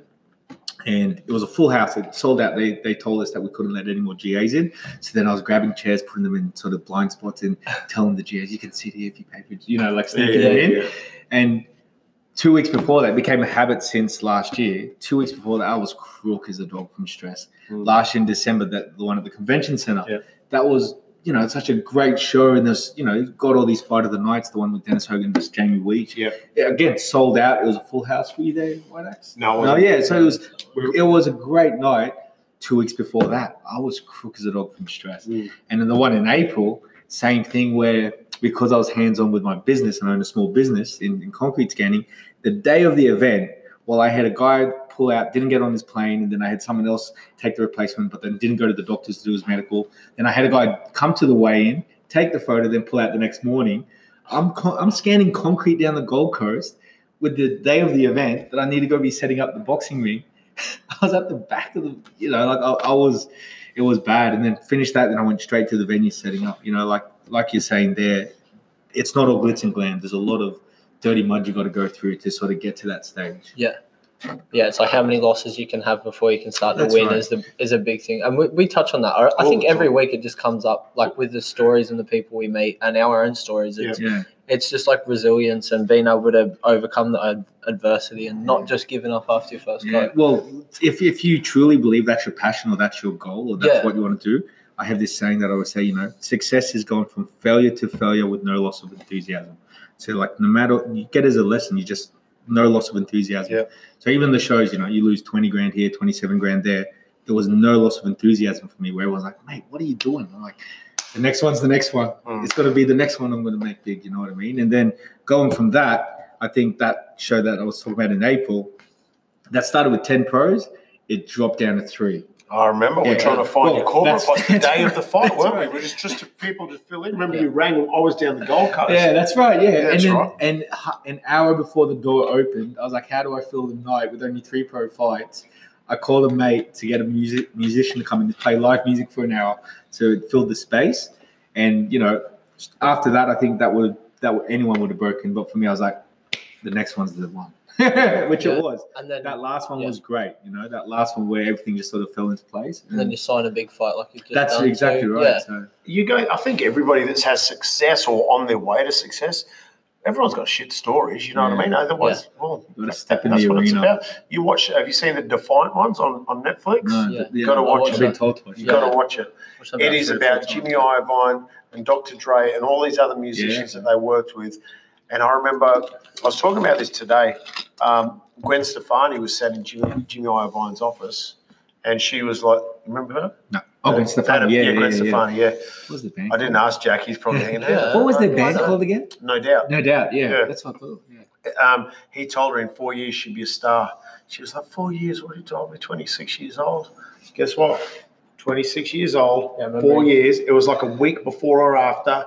And it was a full house. It sold out. They they told us that we couldn't let any more G As in. So then I was grabbing chairs, putting them in sort of blind spots, and telling the G As, "You can sit here if you pay for it." You know, like sneaking Yeah, them yeah, in. yeah. And two weeks before that, it became a habit since last year. Two weeks before that, I was crook as a dog from stress. Mm. Last year in December, that the one at the convention center, Yeah. that was, you know, it's such a great show. And there's, you know, got all these Fight of the Nights, the one with Dennis Hogan, this Jamie Weech. Yeah. Yeah, again, sold out. It was a full house. Were you there, White Axe? No, I No, wasn't. yeah. So it was, it was a great night. Two weeks before that, I was crook as a dog from stress. Mm. And then the one in April, same thing where because I was hands-on with my business and I own a small business in, in concrete scanning, the day of the event, well, I had a guy pull out, didn't get on his plane, and then I had someone else take the replacement, but then didn't go to the doctors to do his medical. Then I had a guy come to the weigh-in, take the photo, then pull out the next morning. I'm co- I'm scanning concrete down the Gold Coast with the day of the event that I need to go be setting up the boxing ring. I was at the back of the, you know, like I, I was, it was bad. And then finished that, then I went straight to the venue setting up. You know, like like you're saying there, it's not all glitz and glam. There's a lot of dirty mud you got to go through to sort of get to that stage. Yeah. Yeah, it's like how many losses you can have before you can start to That's win right. is the is a big thing, and we, we touch on that. I, I All think the every time. week it just comes up, like with the stories and the people we meet and our own stories. It's, Yeah. it's just like resilience and being able to overcome the ad- adversity and not just giving up after your first Yeah. go. Well, if, if you truly believe that's your passion or that's your goal or that's Yeah. what you want to do, I have this saying that I always say, you know, success is going from failure to failure with no loss of enthusiasm. So like no matter, you get as a lesson, you just, no loss of enthusiasm. Yeah. So even the shows, you know, you lose twenty grand here, twenty-seven grand there. There was no loss of enthusiasm for me where everyone's like, mate, what are you doing? I'm like, the next one's the next one. Mm. It's got to be the next one I'm going to make big. You know what I mean? And then going from that, I think that show that I was talking about in April, that started with ten pros. It dropped down to three. I remember we're Yeah. trying to find Well, your corporate that's- fight the day of the fight, that's weren't right. we? We're just just to people to fill in. Remember Yeah. you rang? I was down the Gold Coast. Yeah, that's right. Yeah, Yeah, and that's then right. and h- an hour before the door opened, I was like, "How do I fill the night with only three pro fights?" I called a mate to get a music musician to come in to play live music for an hour to fill the space. And you know, after that, I think that would that would, anyone would have broken. But for me, I was like, the next one's the one, which Yeah. it was. And then That last one Yeah. was great. You know, that last one where everything just sort of fell into place. and then you sign a big fight like you've just that's done exactly too. right. Yeah. So You go. I think everybody that's has success or on their way to success, everyone's got shit stories. You know what I Yeah. mean? Otherwise, well, you got to that- step in that's the what it's arena. about. You watch. Have you seen the Defiant ones on, on Netflix? No, Yeah. yeah, Gotta I- watch I've it. been told to watch You it. Yeah. got to watch it. Which is It is three or four about times. Jimmy Iovine and Doctor Dre and all these other musicians Yeah. that they worked with. And I remember I was talking about this today. Um, Gwen Stefani was sat in Jimmy, Jimmy Iovine's office, and she was like, "Remember her?" No. Oh, Gwen Uh, Stefani. Yeah, yeah, yeah, Gwen yeah, yeah. Stefani. Yeah, What was the band? I didn't called? ask Jack. He's probably hanging Yeah. out. What was their Uh, band uh, called again? No doubt. No doubt. Yeah, Yeah. that's what I thought. Yeah. Um, he told her in four years she'd be a star. She was like, four years? What he told me? twenty-six years old. Guess what? twenty-six years old, Yeah, I remember. four years. It was like a week before or after.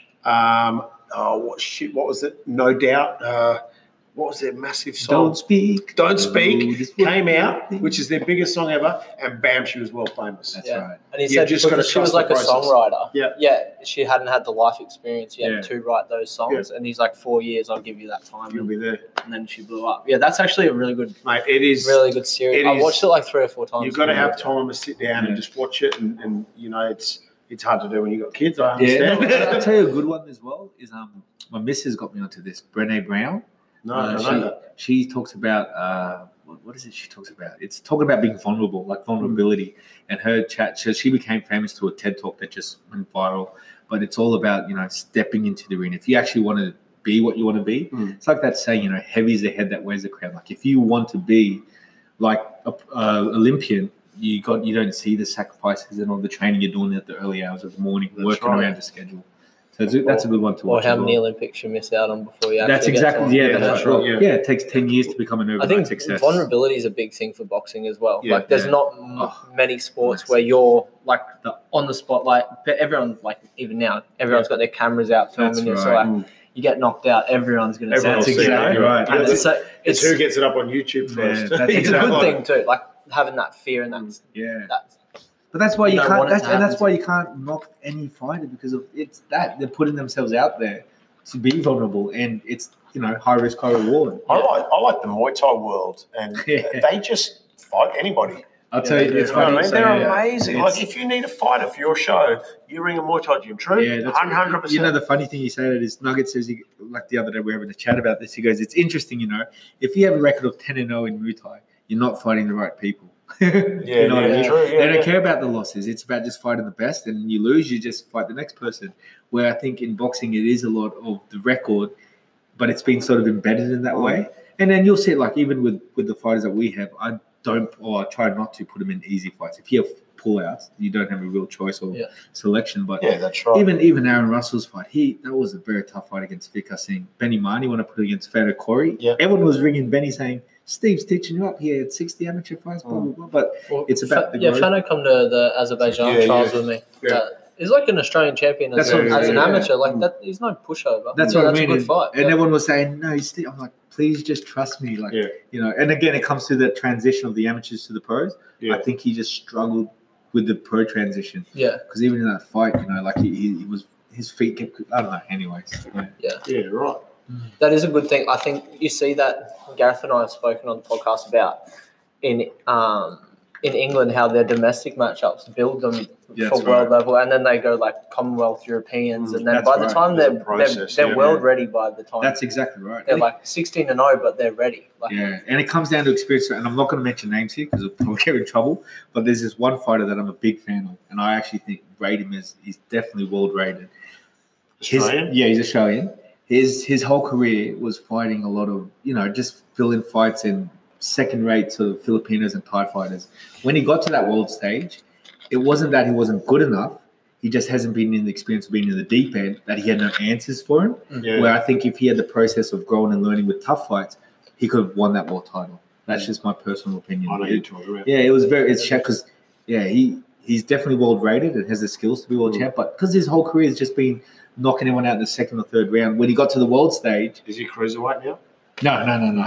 Um, oh, what shit? What was it? No doubt. Uh, what was their massive song? Don't speak. Don't Speak Oh, this would came be out, nothing. which is their biggest song ever, and bam, she was world famous. That's Yeah. right. And he You've said just because gotta she was trust like the a process. songwriter. Yeah. Yeah, she hadn't had the life experience yet Yeah. to write those songs. And he's like, four years, I'll give you that time. You'll And, be there, and then she blew up. Yeah, that's actually a really good, mate. It is. really good series. it I is- watched it like three or four times. You've got to have time to sit down Yeah. and just watch it, and, and you know, it's it's hard to do when you've got kids. I Yeah, understand. I'll tell you a good one as well. Is um, my missus got me onto this. Brené Brown. No, Uh, I don't she, know that. she talks about uh, what, what is it she talks about? It's talking about being vulnerable, like vulnerability. And her chat, so she became famous to a TED talk that just went viral. But it's all about, you know, stepping into the arena. If you actually want to be what you want to be, Mm. it's like that saying, you know, heavy is the head that wears the crown. Like if you want to be like a uh, Olympian, you got you don't see the sacrifices and all the training you're doing at the early hours of the morning, That's working right. around your schedule. So it's a, that's a good one to Or watch. how as well. many Olympics you miss out on before you actually That's get to exactly one. yeah, Yeah, that's, that's right. right, yeah. Yeah. It takes ten years to become an I overnight think success. vulnerability is a big thing for boxing as well. Yeah, like, there's yeah. not m- Oh, many sports nice. where you're like the, on the spotlight. But everyone, like even now, everyone's got their cameras out filming That's you. So right. like, you get knocked out, everyone's going to see Everyone That's it. will see exactly it, yeah. right. And Yeah, it's, so, It's it's, who gets it up on YouTube first. Yeah, that's it's a exactly good right. thing too. Like having that fear and that. Yeah. that But that's why You you, don't can't. want it That's, to and that's happen why you can't knock any fighter because of it's that they're putting themselves out there to be vulnerable, and it's you know high risk, high reward. I like I like the Muay Thai world, and Yeah. they just fight anybody. I'll Yeah, tell they you, do. it's You know what funny. I mean? so, They're yeah, amazing. it's- Like if you need a fighter for your show, you ring a Muay Thai gym. True, Yeah, that's one hundred percent. You know, the funny thing you say that is Nugget says, he, like the other day, we were having a chat about this. He goes, it's interesting, you know, if you have a record of ten and oh in Muay Thai, you're not fighting the right people. Yeah, you know what I yeah, mean? true. Yeah, they don't yeah. care about the losses. It's about just fighting the best. And you lose, you just fight the next person. Where I think in boxing, it is a lot of the record, but it's been sort of embedded in that Mm. way. And then you'll see it, like, even with, with the fighters that we have, I don't, or I try not to put them in easy fights. If you have pullouts, you don't have a real choice or Yeah. selection. But Yeah, that's right. even even Aaron Russell's fight, he that was a very tough fight against Vic Hassim. Benny Marnie want to put it against Fedor Corey. Yeah. Everyone was ringing Benny saying, Steve's teaching you up here at sixty amateur fights, blah, blah, blah. But Well, It's about Fa- the yeah. growth. Fano come to the Azerbaijan Yeah, trials yeah. with me. Yeah. Uh, he's like an Australian champion as, That's a, what I'm as an saying, yeah. amateur. Like Mm. that, he's no pushover. that's yeah, what that's I mean. a good and fight. and yeah. everyone was saying, no, he's Steve. I'm like, please just trust me. Like, Yeah. you know, and again, it comes to the transition of the amateurs to the pros. Yeah. I think he just struggled with the pro transition yeah, because even in that fight, you know, like he, he, he was, his feet kept, I don't know, anyways. Yeah. Yeah, right. that is a good thing. I think you see that Gareth and I have spoken on the podcast about in um, in England how their domestic matchups build them Yeah, for that's world right. level, and then they go like Commonwealth Europeans, Mm, and then that's by the right. time There's a they're they're, process, they're yeah. world ready by the time That's exactly right. they're And like sixteen and oh, but they're ready. Like, Yeah, and it comes down to experience. And I'm not going to mention names here because we'll get in trouble. But there's this one fighter that I'm a big fan of, and I actually think rate him as he's definitely world rated. His, Australian? yeah, he's Australian. His his whole career was fighting a lot of you know just fill-in fights and second-rate sort of Filipinos and Thai fighters. When he got to that world stage, it wasn't that he wasn't good enough. He just hasn't been in the experience of being in the deep end. That he had no answers for him. Yeah. Where I think if he had the process of growing and learning with tough fights, he could have won that world title. That's just my personal opinion. I know It- you're talking about. yeah, it was very it's because yeah, he he's definitely world rated and has the skills to be world Mm. champ. But because his whole career has just been knocking everyone out in the second or third round, when he got to the world stage, Is he cruiserweight now? no, no, no, no,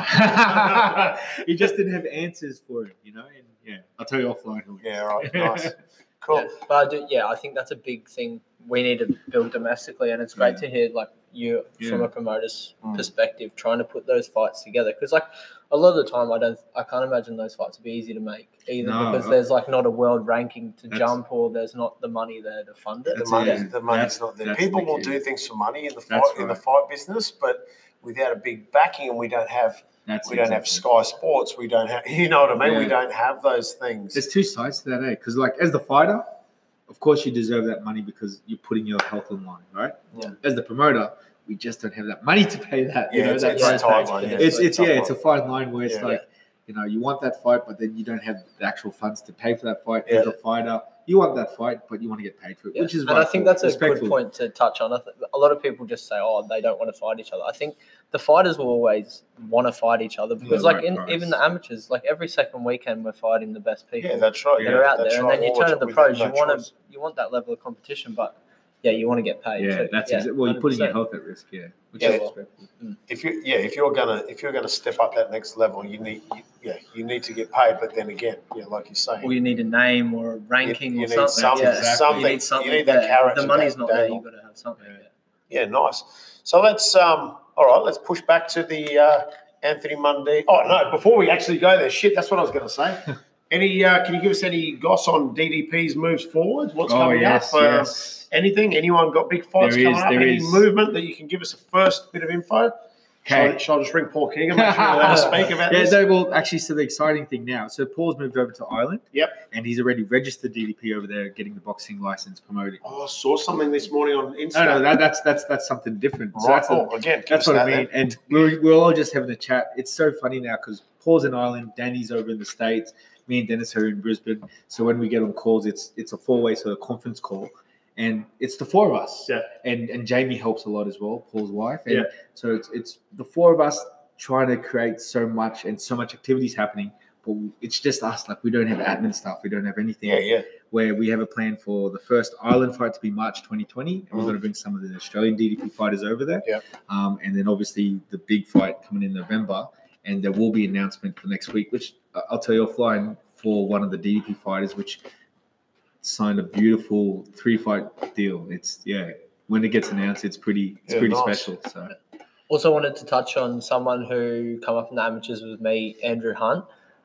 he just didn't have answers for him, you know. And yeah, I'll tell you offline. who he is. Yeah, right. Nice. Cool. Yeah, but I do, yeah, I think that's a big thing we need to build domestically, and it's great Yeah. to hear like you from Yeah. a promoter's Mm. perspective trying to put those fights together. Because like a lot of the time, I don't, I can't imagine those fights would be easy to make either No, because I- there's like not a world ranking to That's- jump or there's not the money there to fund it. The That's money, it. the money's That's- not there. that's People the will key. do things for money in the fight That's in the right. fight business, but without a big backing, and we don't have That's we don't have exactly- Sky Sports. We don't have you know what I mean. We Yeah. don't have those things. There's two sides to that, eh? Because like as the fighter, of course you deserve that money because you're putting your health on line, right? Yeah. As the promoter, we just don't have that money to pay that. you Yeah, know, it's, that it's a price tight tag. one. Yeah, It's it's a yeah, tough it's a one. fine line where it's Yeah. like, you know, you want that fight, but then you don't have the actual funds to pay for that fight. Yeah. As a fighter, you want that fight, but you want to get paid for it, Yeah. which is and I think rightful, that's a respectful. good point to touch on. I th- A lot of people just say, "Oh, they don't want to fight each other." I think the fighters will always want to fight each other because, Yeah, like, right in, price. even the amateurs, like every second weekend, we're fighting the best people Yeah, that's right. that Yeah, are out that's there, and right. then you Or turn to the with pros. no You want choice. to, you want that level of competition, but yeah, you want to get paid. Yeah, too. that's yeah, exactly. Well, you're putting your one hundred percent. health at risk. Yeah, which Yeah. is respectful. If you yeah, if you're gonna if you're gonna step up that next level, you need you, yeah you need to get paid. But then again, yeah, like you're saying, Or you need a name or a ranking you or need something. something, yeah. exactly. something. You need something. You need that there. carrot. The to money's da- not there. dangle. You've got to have something. Yeah. Yeah. Yeah, nice. So let's um. All right, let's push back to the uh, Anthony Mundine. Oh no, before we actually go there, shit, that's what I was going to say. Any? Uh, can you give us any goss on D D P's moves forward? What's Oh, coming yes, up? Uh, yes. Anything? Anyone got big fights There coming is, up? there Any is. movement that you can give us a first bit of info? Shall, I, Okay. shall I just ring Paul Keegan? Make sure you'll let us speak about yeah, this. no, well, actually, so the exciting thing now, so Paul's moved over to Ireland. Yep. And he's already registered D D P over there, getting the boxing license promoting. Oh, I saw something this morning on Insta. No, no, that, that's that's that's something different. So right. that's, a- Oh, again, give that's us what I that mean. then. And we're, we're all just having a chat. It's so funny now because Paul's in Ireland, Danny's over in the States, me and Dennis are in Brisbane. So when we get on calls, it's it's a four-way sort of conference call. And it's the four of us. Yeah. And and Jamie helps a lot as well, Paul's wife. And Yeah. so it's it's the four of us trying to create so much and so much activities happening. But it's just us. Like we don't have admin stuff. We don't have anything. Yeah, yeah. Where we have a plan for the first Ireland fight to be March twenty twenty, and we're Mhm. going to bring some of the Australian D D P fighters over there. Yeah. Um, and then obviously the big fight coming in November, and there will be an announcement for next week, which uh, I'll tell you offline, for one of the D D P fighters, which signed a beautiful three fight deal. It's yeah. When it gets announced, it's pretty it's Yeah, pretty nice. special. So Also wanted to touch on someone who come up in the amateurs with me, Andrew Hunt.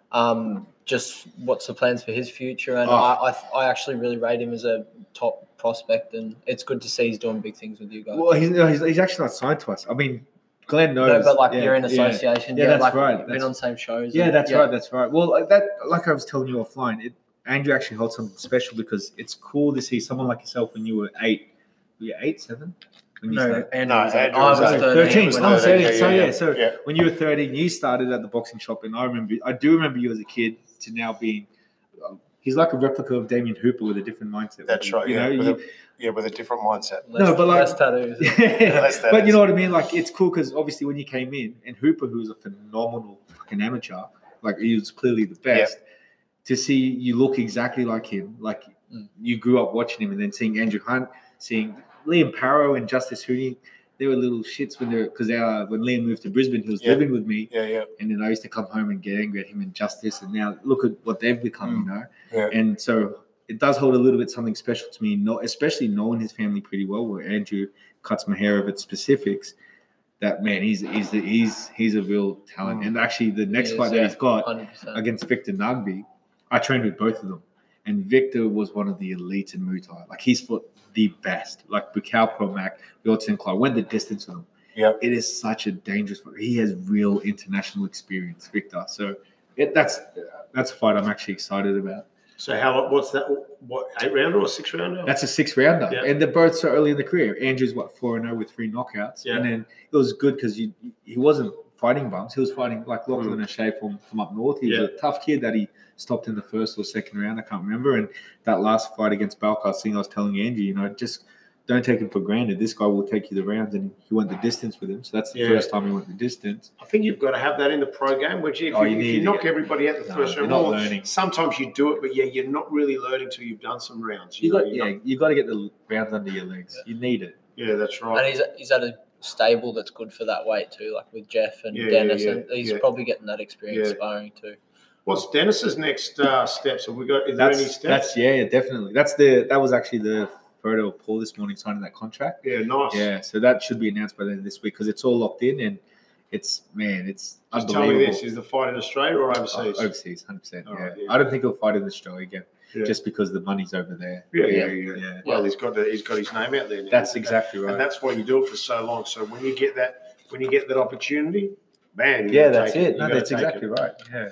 Um, just what's the plans for his future? And Oh. I, I, I actually really rate him as a top prospect, and it's good to see he's doing big things with you guys. well, he's, no, he's he's actually not signed to us. I mean, Glenn knows. no, but like yeah, you're in yeah. association. Yeah, Yeah, that's like right, You've been that's- on the same shows. Yeah, and- that's right. That's right. Well, like that, like I was telling you offline, it, Andrew actually holds something special because it's cool to see someone like yourself when you were eight. Were you eight, seven? When you No, started? Andrew No, was, Andrew I was was eight. thirteen. thirteen. when Oh, I was so, yeah, so yeah, yeah, yeah. so Yeah. when you were thirteen, you started at the boxing shop, and I remember, I do remember you as a kid to now being. um, He's like a replica of Damien Hooper with a different mindset. That's right. You Yeah, know, with you- a, yeah, with a different mindset. Less, No, but like- less tattoos. Less that but you is. know what I mean? Like, it's cool because obviously when you came in, and Hooper, who was a phenomenal fucking amateur, like he was clearly the best, to see you look exactly like him, like Mm. you grew up watching him, and then seeing Andrew Hunt, seeing Liam Parrow and Justice Hooney, they were little shits when they're because uh, when Liam moved to Brisbane, he was Yeah. living with me, Yeah, yeah. and then I used to come home and get angry at him and Justice, and now look at what they've become, you know. Yeah. And so it does hold a little bit something special to me, not especially knowing his family pretty well. Where Andrew cuts my hair over its specifics. That man, he's he's the, he's he's a real talent. Mm. And actually, the next He is, fight that yeah. he's got one hundred percent. against Victor Nugby, I trained with both of them, and Victor was one of the elites in Muay Thai. Like he's fought the best. Like Bukal Promac, Bill Sinclair, went the distance with him. Yeah. It is such a dangerous fight. He has real international experience, Victor. So it, that's that's a fight I'm actually excited about. So how? What's that? What eight rounder or six rounder? That's a six rounder, Yeah. and they're both so early in the career. Andrew's what four and zero with three knockouts, Yeah. and then it was good because he he wasn't fighting bumps. He was fighting like Lachlan Mm. O'Shea from from up north. He Yeah. was a tough kid that he stopped in the first or second round. I can't remember. And that last fight against Balkar Singh, I was telling Andrew, you know, just don't take him for granted. This guy will take you the rounds, and he went the distance with him. So that's the Yeah. first time he went the distance. I think you've got to have that in the pro game. Which if, Oh, you, you if need you to knock get- everybody out the No, first you're round, not well, learning. sometimes you do it, but yeah, you're not really learning till you've done some rounds. You know, got you're yeah, not- you got to get the rounds under your legs. You need it. yeah, that's And right. he's he's at a stable that's good for that weight too, like with Jeff and Yeah, Dennis, yeah, and he's yeah. probably getting that experience Yeah. sparring too. What's Dennis's next uh, steps? Have we got? Is there any That's steps? that's yeah, yeah, definitely. That's the that was actually the photo of Paul this morning signing that contract. yeah, nice. Yeah, so that should be announced by the end of this week because it's all locked in and it's man, it's Just tell unbelievable. me this: is the fight in Australia or overseas? Oh, overseas, hundred percent. All Yeah, right, yeah. I don't think he'll fight in Australia again, Yeah. just because the money's over there. Yeah, yeah, yeah. Well, Yeah. he's got the, he's got his name out there now. That's exactly right. And that's why you do it for so long. So when you get that, when you get that opportunity, man, you yeah, gotta that's take it. You No, gotta that's take exactly it. right. Yeah.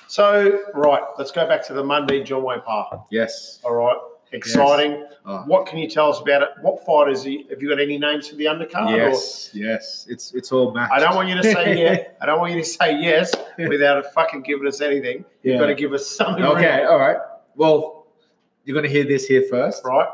So right, let's go back to the Monday John Wayne Park. Yes. All right, exciting. Oh. What can you tell us about it? What fighters? He, have you got any names for the undercard? Yes. Yes. It's it's all matched. Or, I don't want you to say yeah. I don't want you to say yes without fucking giving us anything. You've Yeah. got to give us something. Okay. real, All right. Well, you're gonna hear this here first. right?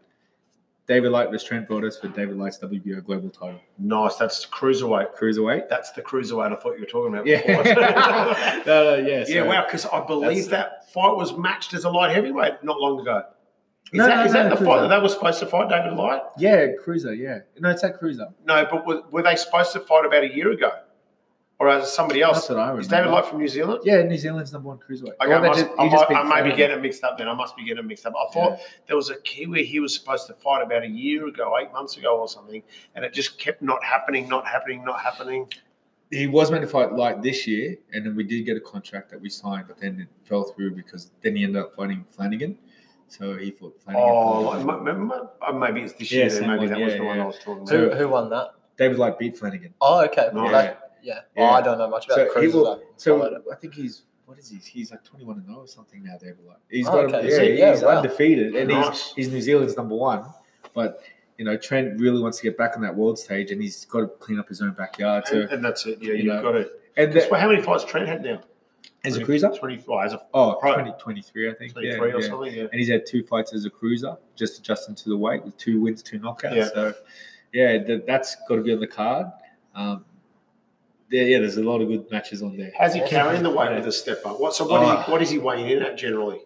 David Light was Trent Voters for David Light's W B O global title. Nice. That's cruiserweight. Cruiserweight. That's the cruiserweight I thought you were talking about. Yeah. Before. no, no, yeah. Yeah, so- wow, because I believe that fight was matched as a light heavyweight not long ago. Is No, that, no, is no, that the Cruiser. fight that they were supposed to fight David Light? Yeah, Cruiser, yeah. No, it's that Cruiser. No, but were, were they supposed to fight about a year ago? Or is it somebody else? That's what I remember. Is David Light from New Zealand? Yeah, New Zealand's number one cruiserweight. Okay, Well, I, they must, just- I, he just might, beat I may be Fleming. getting it mixed up then. I must be getting it mixed up. I thought Yeah. there was a Kiwi he was supposed to fight about a year ago, eight months ago or something, and it just kept not happening, not happening, not happening. he was meant to fight light this year, and then we did get a contract that we signed, but then it fell through because then he ended up fighting Flanagan. So he fought Flanagan. Oh, like, m- m- m- maybe it's this Yeah, year. Then same maybe one, that was yeah, the one yeah. I was talking Who about. who won that? David Light beat Flanagan. Oh, okay. Nice. That- yeah. Yeah. Oh, I don't know much about So he cruises. will, I so followed it. I think he's what is he? He's like twenty-one and oh or something now. David Light. He's Oh, got okay. a, Is yeah, he? Yeah, he's wow. undefeated, and Nice. he's he's New Zealand's number one. But you know, Trent really wants to get back on that world stage, and he's got to clean up his own backyard. So And, and that's it. Yeah, you you've know, got it. and Guess the, what, how many fights Trent had now? as a cruiser, twenty-five. As a oh, pro. twenty, twenty-three, I think. twenty-three yeah, or yeah. something. Yeah. And he's had two fights as a cruiser, just adjusting to the weight with two wins, two knockouts. Yeah. So, yeah, that, that's got to be on the card. Um, yeah, yeah, there's a lot of good matches on there. How's he carrying the weight Yeah. with a step up? What? So what, Oh. is he, what is he weighing in at generally?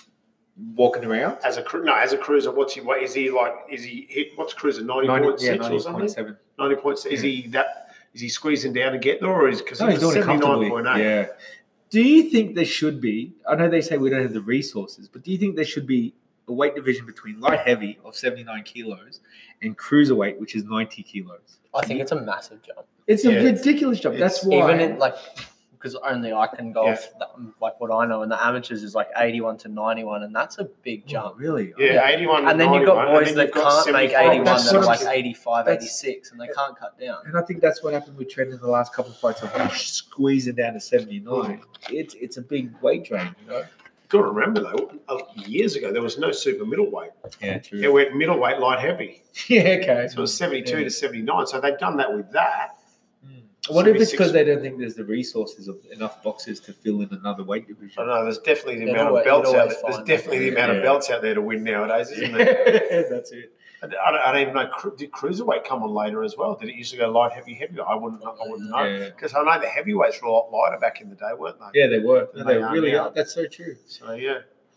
Walking around, As a cru- no, as a cruiser, what's he weight? Is he like? Is he hit? What's cruiser? Ninety ninety, point yeah, six or ninety something? point seven. Ninety points. Is he that? Is he squeezing down to get there, or is because No, he he's was doing it seventy nine comfortably. point eight? Yeah. Do you think there should be? I know they say we don't have the resources, but do you think there should be a weight division between light heavy of seventy-nine kilos and cruiserweight, which is ninety kilos? I think it's a massive jump. It's Yeah. a ridiculous jump. It's- That's why. Even in like, because only I can go Yeah. off the, like what I know, and the amateurs is like eighty-one to ninety-one, and that's a big Oh, jump. really? Yeah, Yeah. eighty-one. And then you've got ninety-one, boys and then that you've got can't make seventy-five. eighty-one That's that are what like I'm- eighty-five, that's- eighty-six, and they can't cut down. And I think that's what happened with Trent in the last couple of fights of squeezing down to seventy-nine. It's it's a big weight drain, you know. Got to remember though, uh, years ago there was no super middleweight. Yeah, It true. went middleweight, light heavy. Yeah, okay. So it was seventy-two Yeah. to seventy-nine. So they've done that with that. I wonder if it's seventy-six. because they don't think there's the resources of enough boxes to fill in another weight I division. don't know. There's definitely the You'd amount always- of belts you'd out always there. There's find definitely the that. amount Yeah. of belts out there to win nowadays, isn't there? That's it. I don't, I don't even know. cru- Did cruiserweight come on later as well? Did it used to go light, heavy, heavy? I wouldn't. I wouldn't know Yeah. because I know the heavyweights were a lot lighter back in the day, weren't they? Yeah, they were. Than they they are really now. are. That's so true. So yeah.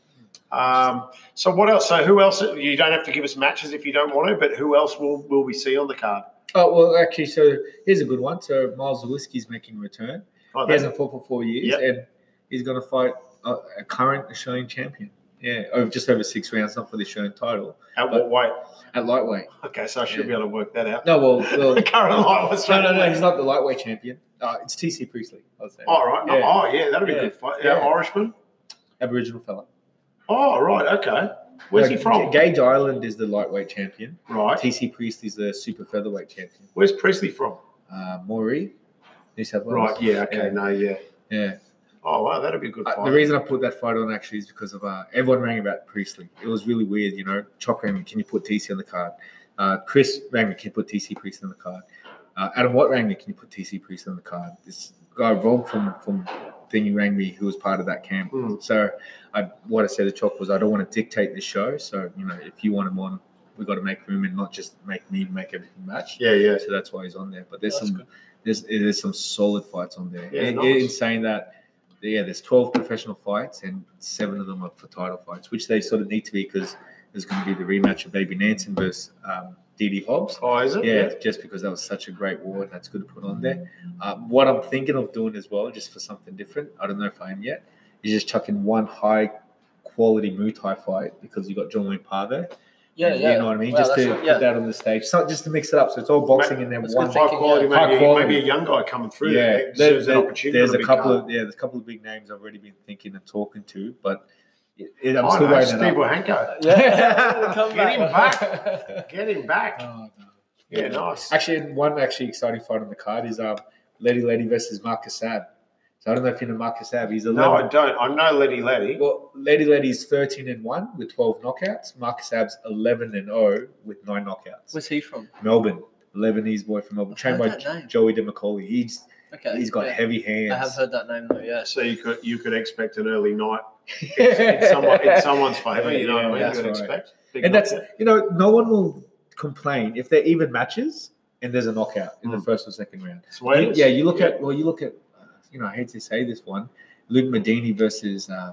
Um, so what else? So who else? You don't have to give us matches if you don't want to, but who else will will we see on the card? Oh, well, actually, so here's a good one. So Miles Lewinsky's making a return. Oh, He that- hasn't fought for four years, Yep. and he's going to fight a, a current Australian champion. Yeah, over just over six rounds, not for the Australian title, At what weight? at lightweight. Okay, so I should Yeah. be able to work that out. No, well, well The current lightweight. no, no, no, he's not the lightweight champion. Uh, it's T C Priestley, I was saying. Oh, right. No, Yeah. Oh, yeah, that'd be Yeah. a good fight. Yeah, Yeah. Irishman. Aboriginal fella. Oh, right. Okay. Where's No, he from? Gage Island is the lightweight champion. Right. T C Priestley's the super featherweight champion. Where's Presley from? Uh, Moree, New South Wales. Right. Yeah. Okay. Yeah. No. Yeah. Yeah. Oh, wow. That'd be a good fight. Uh, the reason I put that fight on actually is because of uh, everyone rang about Priestley. It was really weird, you know. Choc rang me, can you put T C on the card? Uh, Chris rang me, can you put T C Priestley on the card? Uh, Adam Watt rang me, can you put T C Priestley on the card? This guy Rob from from Thingy rang me, who was part of that camp. Mm. So I, what I said to Choc was, I don't want to dictate the show. So you know, if you want him on, we got to make room and not just make me make everything match. Yeah. Yeah. So that's why he's on there. But there's That's some good. there's there's some solid fights on there. Yeah, in, nice. in saying that, yeah, there's twelve professional fights and seven of them are for title fights, which they sort of need to be because there's going to be the rematch of Baby Nansen versus um, D D Hobbs. Oh, is it? Yeah, just because that was such a great war and that's good to put on there. Um, what I'm thinking of doing as well, just for something different, I don't know if I am yet, is just chucking one high quality Muay Thai fight because you got John Wayne Parr there. Yeah, you yeah. know what I mean? Wow, just that's to what- put yeah. that on the stage, so just to mix it up. So it's all boxing and then that's one. good High thinking, quality, yeah. maybe, High quality. maybe a young guy coming through. Yeah, there. there- There's an there- opportunity. there's on a big couple card. of yeah, there's a couple of big names I've already been thinking and talking to, but it, it, I'm Oh, still no, waiting. Steve it up. Wahanko. Yeah, come Get him back. Get him back. Oh, no. Yeah, nice. Actually, one actually exciting fight on the card is um, Letty Letty versus Marcus Saab. So I don't know if you know Marcus Saab. He's eleven. No, I don't. I know Letty Letty. Well, Letty Letty's thirteen and one with twelve knockouts. Marcus Saab's eleven and zero with nine knockouts. Where's he from? Melbourne, Lebanese boy from Melbourne, I've trained by heard that name. Joey DeMacaulay. He's Okay. he's got yeah. heavy hands. I have heard that name though. Yeah. So you could you could expect an early night in, someone, in someone's favour. You know Yeah, what I mean? that's You could right. expect. Big And that's knockout. you know, no one will complain if they're even matches and there's a knockout in the Mm. first or second round. That's the way it You- is. yeah, you look at well, you look at uh, you know, I hate to say this one, Luke Medini versus um,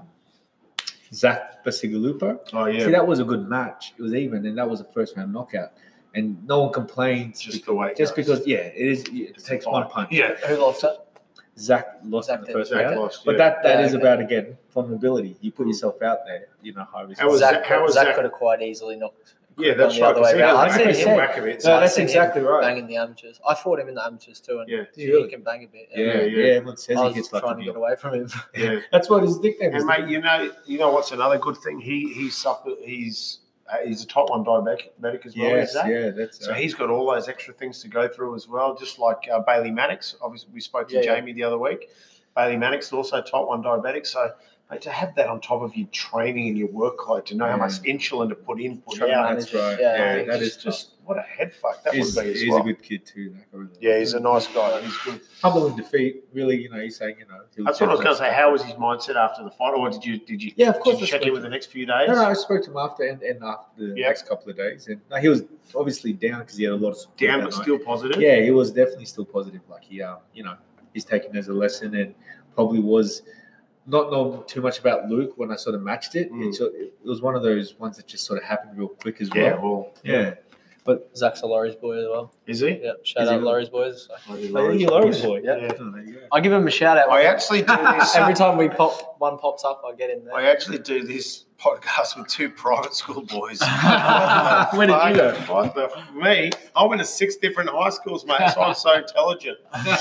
Zach Basigalupo. Oh yeah, See, that was a good match. It was even, and that was a first round knockout. And no one complains just the way. It just goes. because yeah, it is. It It's a takes fight. one punch. Yeah, Who lost that? Zach lost Zach in the did. first Zach round, lost. but yeah. that that Yeah, is okay. about again vulnerability. You put yourself out there, you know high risk. How was Zach, Zach- how was Zach Zach- could have quite easily knocked Yeah, Could've that's gone the right. other 'cause way he around. does I've back seen him him- back a bit. No, So that's Seen him exactly right. Banging the amateurs. I fought him in the amateurs too, and Yeah. he Really? can bang a bit. Yeah, Yeah, yeah, yeah. Everyone says I he was hits like trying a to get mule. away from him. Yeah. That's what his nickname is. And mate, you know, you know what's another good thing? He he suffered. He's uh, he's a type one diabetic medic as well. Yes, is that? yeah, that's So uh, he's got all those extra things to go through as well, just like uh, Bailey Maddox. Obviously, we spoke to Yeah, yeah. Jamie the other week. Bailey Maddox is also type one diabetic. So, mate, to have that on top of your training and your workload, to know how Yeah. much insulin to put in, put Trying to out. manage that's right. it. Yeah, Yeah, I mean, that just, is just what a head fuck that he's, would be as he's well. a good kid too. Like, I really like Yeah, him. he's a nice guy. He's good. humble in defeat. Really, you know, he's saying, you know, he'll That's what I was going to definitely say. How was his mindset after the fight, or did you did you Yeah, of course did you I check spoke in to with the him. next few days? No, no, I spoke to him after and, and after the Yeah. next couple of days, and no, he was obviously down because he had a lot of support Down, that but night. still positive. Yeah, he was definitely still positive. Like he, um, you know, he's taken it as a lesson, and probably was not knowing too much about Luke when I sort of matched it. Mm. It, sort- it was one of those ones that just sort of happened real quick as Yeah, well. well, Yeah, Zach's a Laurie's boy as well. is he? Yeah, shout Is he out really? Laurie's boys. I didn't Oh, know you he's- Laurie's boy. Yeah. Yeah. Oh, there you go. I give him a shout out. I actually do this. Every time we pop one pops up, I get in there. I actually do this podcast with two private school boys. Where did you go? What the f- me? I went to six different high schools, mate. So I'm so intelligent.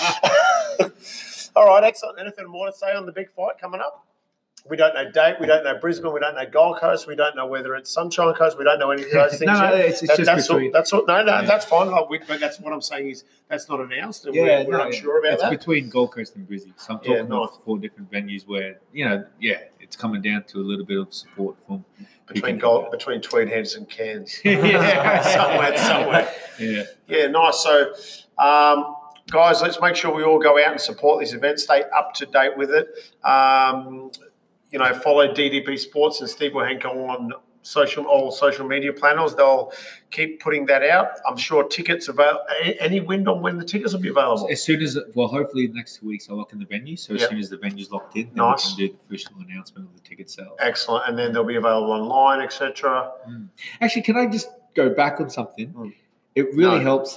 All right, excellent. Anything more to say on the big fight coming up? We don't know date. We don't know Brisbane. We don't know Gold Coast. We don't know whether it's Sunshine Coast. We don't know any of those things No, no, yet. it's- it's That- just that's between- all, that's all. No, no, Yeah. that's fine. Like, we, but that's what I'm saying is that's not announced, and Yeah, we're, we're no, unsure about it's that. between Gold Coast and Brizzy. So I'm Yeah, talking about nice. four different venues where, you know, yeah, it's coming down to a little bit of support from Between you can Gold, do between Tweed Heads and Cairns. Yeah. somewhere, somewhere. Yeah. Yeah, nice. So, um, guys, let's make sure we all go out and support this event. Stay up to date with it. Um, you know, follow D D P Sports and Steve Wahenko on social all social media planners. They'll keep putting that out. I'm sure tickets available. Any wind on when the tickets will be available? As soon as, well, hopefully the next two weeks I'll lock in the venue. So as Yep. soon as the venue's locked in, then Nice. we can do the official announcement of the ticket sales. Excellent. And then they'll be available online, et cetera. Actually, can I just go back on something? Mm. It really No. helps.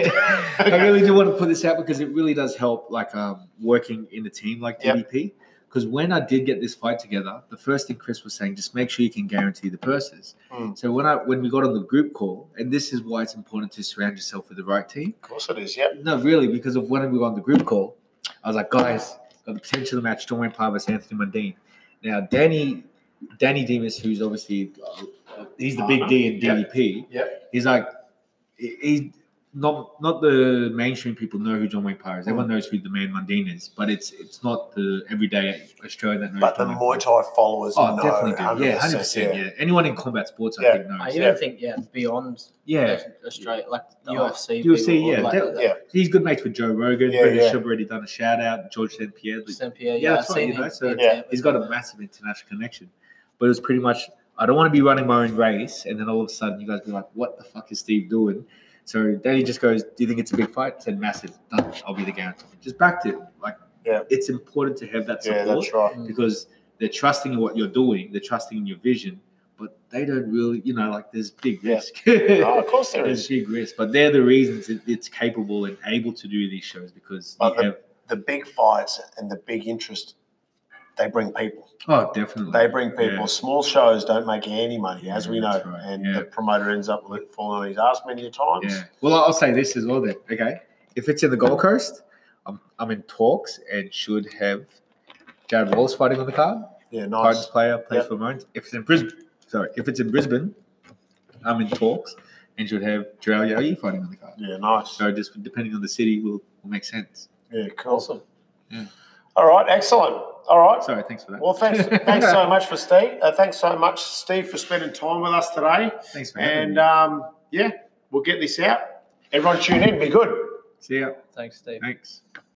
I really do want to put this out because it really does help, like um, working in a team like Yep. D D P. Because when I did get this fight together, the first thing Chris was saying, just make sure you can guarantee the purses. Mm. So when I when we got on the group call, and this is why it's important to surround yourself with the right team. Of course it is. Yep. No, really, because of when we were on the group call, I was like, guys, got the potential to match John Wayne Parr versus Anthony Mundine. Now, Danny, Danny Demas, who's obviously uh, he's the big D in D D P. Yep. He's like, he- he's not not the mainstream people know who John Wayne Parr is. Everyone knows who the man Mundine is, but it's it's not the everyday Australian that knows. But the John Wayne Muay Parr. Thai followers Oh, know. definitely do. one hundred Yeah, hundred percent. Yeah, anyone in combat sports, Yeah. I think knows. I even Yeah. think, yeah, beyond Yeah, Australia, like Oh, U F C. U F C, people, yeah, like, de- Yeah. he's good mates with Joe Rogan. Yeah, Brendan yeah. Schaub already done a shout out. George Saint Pierre. Saint Pierre, Yeah, yeah, that's I've right, seen you know, him. so Yeah. He's got a massive international connection. But it was pretty much, I don't want to be running my own race, and then all of a sudden you guys be like, what the fuck is Steve doing? So Danny just goes, do you think it's a big fight? I said, massive. Done. I'll be the guarantee. Just backed it. Like, Yeah. it's important to have that Yeah, support that's right. because they're trusting in what you're doing. They're trusting in your vision, but they don't really, you know, like there's big Yeah. risk. Oh, of course there There's is. big risk, but they're the reasons it, it's capable and able to do these shows because But you have. The big fights and the big interest, they bring people. Oh, definitely. They bring people. Yeah. Small shows don't make any money, as we know. That's right, And yeah. the promoter ends up falling on his ass many a times. Yeah. Well, I'll say this as well then. Okay. If it's in the Gold Coast, I'm, I'm in talks and should have Jared Wallace fighting on the card. Yeah, Titans nice. player, plays Yep. for Moans. If it's in Brisbane, sorry, if it's in Brisbane, I'm in talks and should have Jarrell Yogi fighting on the card. Yeah, nice. So just depending on the city will, will make sense. Yeah, cool. Awesome. Yeah. All right, excellent. All right. Sorry, thanks for that. Well, thanks, thanks so much for Steve. Uh, thanks so much, Steve, for spending time with us today. Thanks for having And me. um, yeah, we'll get this out. Everyone tune in. Be good. See ya. Thanks, Steve. Thanks.